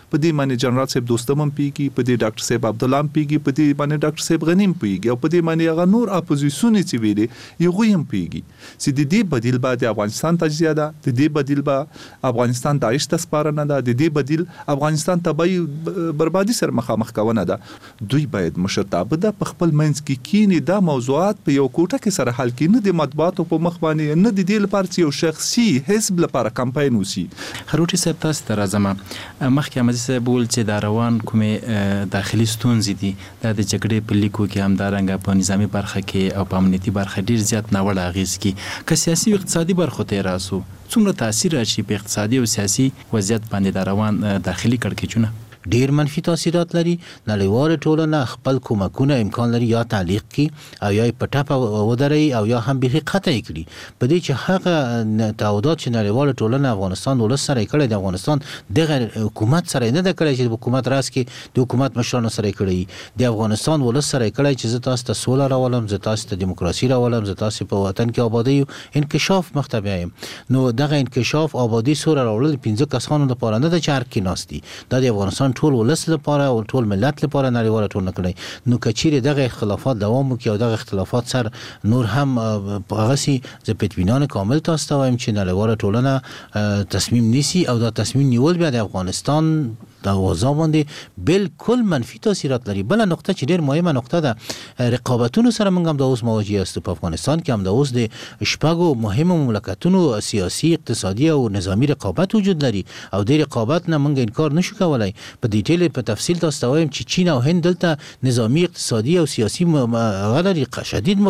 په دې باندې جنرال صاحب دوستم هم پیږي، په دې ډاکټر صاحب عبد الله هم پیږي، په دې باندې ډاکټر صاحب غنیم پیږي، او په دې باندې هغه نور اپوزیشن چې ویلي یو هم پیږي چې د دې بدیل بعد افغانستان تجزیه ده، د دې بدیل به افغانستان داعش ته سپارنه ده، د دې بدیل افغانستان تبعی بربادي سره مخامخ کونه ده. دوی باید مشرتابه ده په خپل منځ کې کینی دا موضوعات په یو کوټه کې سره حل کړي، نه د مطبوعاتو په مخ باندې، نه د دې لپاره چې یو شخصي حزب لپاره کمپاین وسی. خروټي صاحب تاسو ته راځم. مخکې امازي صاحب ول چې دا روان کومې داخلي ستونزې دي دا د جګړې په لیکو کې هم دارنګه په نظامی برخه کې او په امنیتي برخه ډیر زیات ناوړه اغیز کې که سیاسي او اقتصادي برخو ته راسو څومره تاثیر راشي په اقتصادي او سیاسي وضعیت باندې دا روان داخلي کړکېچونه؟ ډیر منفي تاثیرات لري. نړیواله ټولنه خپل کومکونه امکان لري یا تعلیق کړي او یا په ټاپه ودري او یا هم به قطع کړي. په دې چې هغه تعهدات چې نړیواله ټولنه افغانستان ولس سره کړی د افغانستان دغه حکومت سره نه د کړی چې حکومت راس کې د حکومت مشرانو سره کړی د افغانستان ولس سره کړی چې زه تاسو ته سوله راولم، زه تاسو ته دیموکراسي راولم، زه تاسو په وطن کې آبادی او انکشاف مختبه یم. نو دغه انکشاف آبادی سوله راولل پنځه کسانو لپاره نه د چار کې ناستي، دا د افغانستان ټول ولس لپاره او ټول ملت لپاره نړیواله ټولنه کړی. نو کچېره دغه اختلافات دوام وکړي او دغه اختلافات سر نور هم په هغه سي ز پټوینان کامل تاسو ته وایم چې نړیواله ټولنه تصمیم نیسي او دا تصمیم نیول بیا د افغانستان دا وضع باندې بالکل منفي تاثیرات لري. بل نقطه چې ډېر مهمه نقطه ده، رقابتونو سره موږ هم د اوس مواجه یاست په افغانستان کې هم د اوس د شپږو مهمو مملکتونو سیاسي، اقتصادي او نظامی رقابت وجود لري او د رقابت نه موږ انکار نشو کولای. په ډیټیل په تفصیل تاسو ته وایم چې چین او هند دلته نظامی، اقتصادي او سیاسي غلري شدید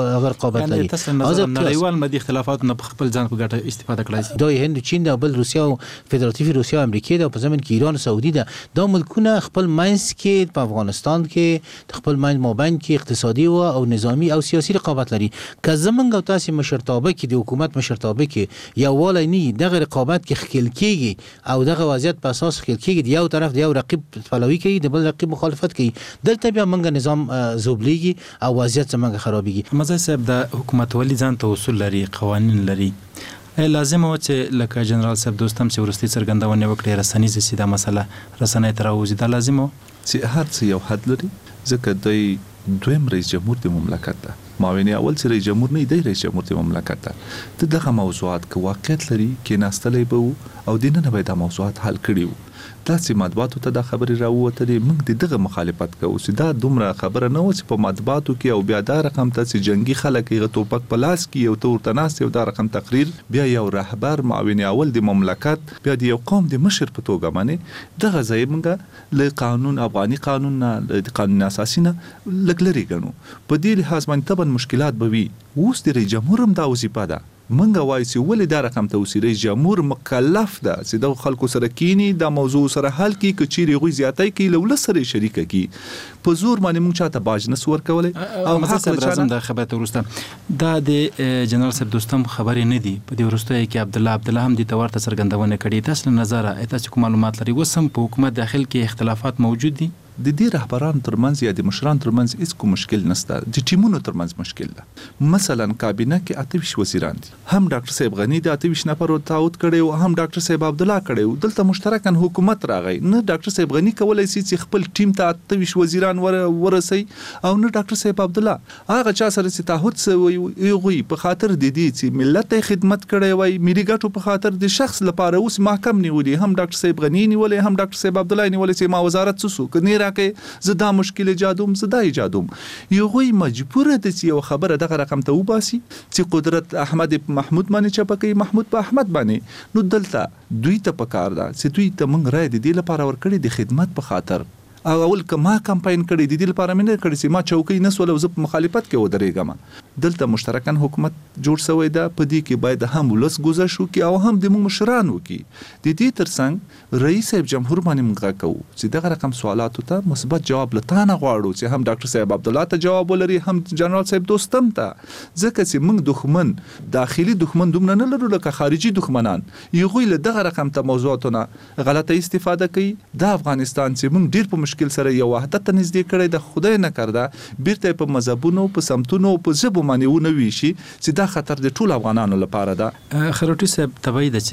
رقابت لري. از نړیوال مدي اختلافات نه خپل ځان په ګټه استفاده کړای. دا هند، چین او بل روسیا او فدراتیوي روسیا او امریکا د په ځمن کې ایران او ده. دا ملکونه خپل منځ کې په افغانستان کې خپل منځ مابین کې اقتصادي او نظامی او سیاسي رقابت لري. که زمونږ او تاسو مشرتابه کې د حکومت مشرتابه کې یو والی نه دغه رقابت کې خلل کېږي او دغه وضعیت په اساس خلل کېږي، یو طرف د یو رقیب پلوي کوي، د بل رقیب مخالفت کوي، دلته بیا موږ نظام زوبليږي او وضعیت زمونږ خرابېږي. مزه صاحب د حکومت ولی ځان ته اصول لري، قوانين لري، لازم و چې لکه جنرال صاحب دوستم چې ورستي څرګندونه وکړي رسنیزه سیده مسله رسنۍ تر اوځي دا لازم و چې هر څه یو حد لري. ځکه دوی دویم رئیس جمهور د مملکت ده، ماوینه اول چې رئیس جمهور نه دی رئیس جمهور د مملکت ده. ته دغه موضوعات که واقعیت لري کې ناستلې به او دینه به د موضوعات حل کړي وو. تاسو مطبوعاتو ته د خبرې راووتلې، موږ دغه مخالفت کوو چې دا دومره خبره نه و چې په مطبوعاتو کې او بیا دا رقم ته چې جنگي خلک یې توپک په لاس کې یو تور تناس یو دا رقم تقریر بیا یو رهبر معاون اول د مملکت بیا د یو قوم د مشر په توګه باندې دغه ځای موږ له قانون افغاني قانون نه د قانون اساسي نه لګلري ګڼو. په دې لحاظ باندې طبعا مشکلات به وي. اوس د رئیس جمهور هم دا وظیفه ده منګه وایي چې ولې دا رقم ته وسیری جمهور مکلف ده چې د خلکو سره کینی دا موضوع سره حل کی کچيري غوي زیاتای کی لول سره شریک کی په زور باندې مونږ چاته باج نه سور کولای او حق لازم د خبرته ورسته دا د جنرال صاحب دوستم خبرې نه دي په دې ورسته کې عبد الله عبد الله هم د تورته سرګندونه کړي. تاسو نظر تاسو کوم معلومات لري وسم په حکومت داخل کې اختلافات موجود دي؟ د دې رهبرانو ترمنځ یا د مشرانو ترمنځ هیڅ کوم مشکل نشته، د ټیمونو ترمنځ مشکل ده. مثلا کابینه کې اته ویشت وزیران دي، هم ډاکټر صاحب غنی د اته ویشت نفر تعهد کړي او هم ډاکټر صاحب عبد الله کړي. دلته مشترکاً حکومت راغی، نه ډاکټر صاحب غنی کولای شي چې خپل ټیم ته اته ویشت وزیران ورسي او نه ډاکټر صاحب عبد الله هغه چا سره چې تعهد سوی وي په خاطر د دې چې ملت ته خدمت کړي وي ملي ګټو په خاطر د شخص لپاره اوس محکم نیولې، هم ډاکټر صاحب غنی نیولې هم ډاکټر صاحب عبد الله نیولې چې ما وزارت څه کني راکې زدا مشکل ایجادوم زدا ایجادوم. یو غوي مجبور دي چې یو خبره دغه رقم ته وباسي چې قدرت احمد محمود باندې چپکې محمود په احمد باندې. نو دلته دوی ته پکار ده چې دوی ته موږ راي دي لپاره ور کړی د خدمت په خاطر او اول کما کمپاین کړی د دې لپاره مې نه کړی چې ما چوکۍ نسول او زه په مخالفت کې ودرېږم. دلته مشترکاً حکومت جوړ شوی ده، په دې کې باید هم ولس گذر شو کې او هم د مشرانو کې د دې ترڅنګ رئیس صاحب جمهور باندې موږ کوو چې دغه رقم سوالاتو ته مثبت جواب لټانه غواړو چې هم ډاکټر صاحب عبد الله ته جواب ولري هم جنرال صاحب دوستم ته. ځکه چې موږ دښمن داخلي دښمن دومره نه لرو لکه خارجي دښمنان. یو غوي له دغه رقم ته موضوعاتونه غلطه استفاده کوي. د افغانستان چې موږ ډیر په مشکل سره یو وحدت ته نږدې کړی د خدای نه کړدا بیرته په مذهبونو په سمتونو په ژبو باندې ونوي شي چې دا خطر د ټول افغانانو لپاره ده. خروټي صاحب تبعید چې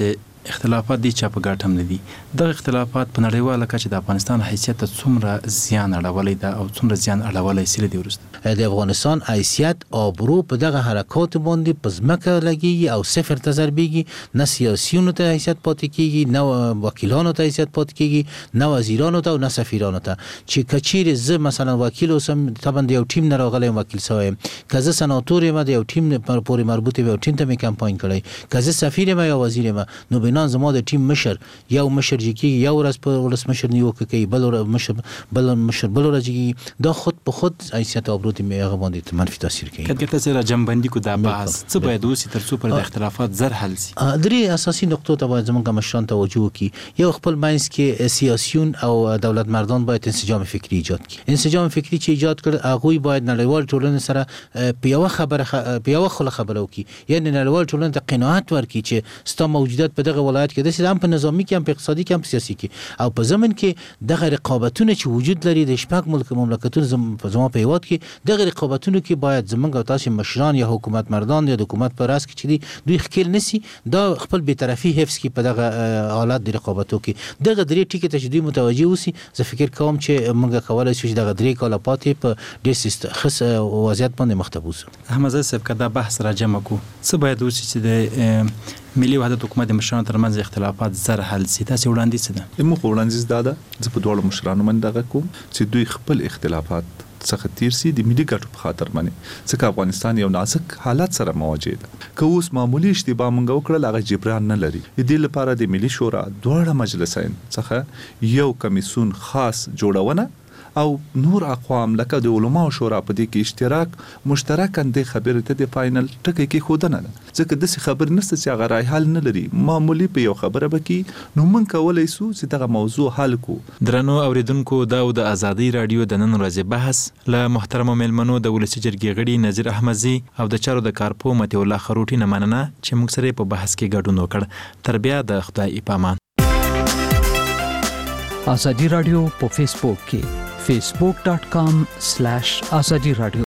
اختلافات دي چې په ګټه هم ندي. دغه اختلافات په نړیواله کچه د افغانستان حیثیت ته څومره زیان اړولی ده او څومره زیان اړولی سي دی ورسته د افغانستان حیثیت آبرو په دغه حرکات باندې په ځمکه لګیږي او صفر ته ضربېږي. نه سیاسیونو ته حیثیت پاتې کیږي، نه وکیلانو ته حیثیت پاتې کیږي، نه وزیرانو ته او نه سفیرانو ته. چې کچیر زه مثلا وکیل اوسم طبعا د یو ټیم نه راغلی وکیل سویم، که زه سناتور یم د یو ټیم پورې مربوط یو ټیم ته مې کمپاین کړی، که زه سفیر یم یا وزیر یم، نو بنان زما د ټیم مشر یو مشر جکی یو ورځ په ولسمشر نیوکه کوي، بل ورځ مشر بل مشر بل ورځ جکی، دا خود په خود حیثیت آبرو ته هغه باندې منفي تاثیر کوي. کله چې را جنبندي کو دا بحث څه باید وسی تر څو پر د اختلافات زر حل شي؟ درې اساسي نقطو ته باید زموږ مشران توجه وکړي. یو خپل مینس کې سیاسيون او دولت مردان باید انسجام فکری ایجاد کړي. انسجام فکری چې ایجاد کړي هغه باید نړیوال ټولنې سره په یو خبره په یو خله خبره وکړي، یعنی نړیوال ټولنې ته قناعت ورکړي چې ستا موجودیت په دغه ولایت کې د هم په نظامی کې هم په اقتصادي کې هم په سیاسي کې او په زمن کې دغه رقابتونه چې وجود لري د شپږ ملک مملکتونو زم په زمو په هیواد کې دغه رقابتونو کې باید زمونږ او تاسو مشران یا حکومت مردان یا د حکومت پر راس کې چې دی دوی خپل نسی دا خپل بی‌طرفي حفظ کې په دغه حالات د رقابتو کې دغه درې ټکي ته چې دوی متوجي اوسي. زه فکر کوم چې موږ کولای شو چې دغه درې کاله پاتې په ډېر سیست خص وضعیت باندې مختبوس. احمد صاحب کدا بحث را جمع کو څه باید وسی چې د ملي وحدت حکومت د مشرانو ترمنځ اختلافات زر حل سي؟ تاسو وړاندیز ده مو وړاندیز ده زه په ډول مشرانو من دغه کوم چې دوی خپل اختلافات څخه تیر سي د ملي ګټو په خاطر باندې، ځکه افغانستان یو نازک حالت سره مواجه ده. که اوس معمولی اشتباه مونږ وکړل هغه جبران نه لري. د دې لپاره د ملي شورا دواړه مجلسین څخه یو کمیسون خاص جوړونه او نور اقوام لکه د علماء شورا په دې کې اشتراک مشترک اندې خبره ته د فائنل ټکی کې خودنه ده، ځکه د څه خبر نشته چې هغه راي حل نه لري. معمولی په یو خبره بکی نو مونږ کولای سو چې دغه موضوع حل کو. درنو اوریدونکو دا د ازادي رادیو د نن ورځې بحث له محترم ملمنو د ولسی جرګې غړي نذیر احمدزي او د چارو د کارپو متي الله خروټي نه مننه چې موږ سره په بحث کې ګډون وکړ. تر بیا د خدای په امان. ازادي رادیو په فیسبوک کې facebook dot com slash azadi radio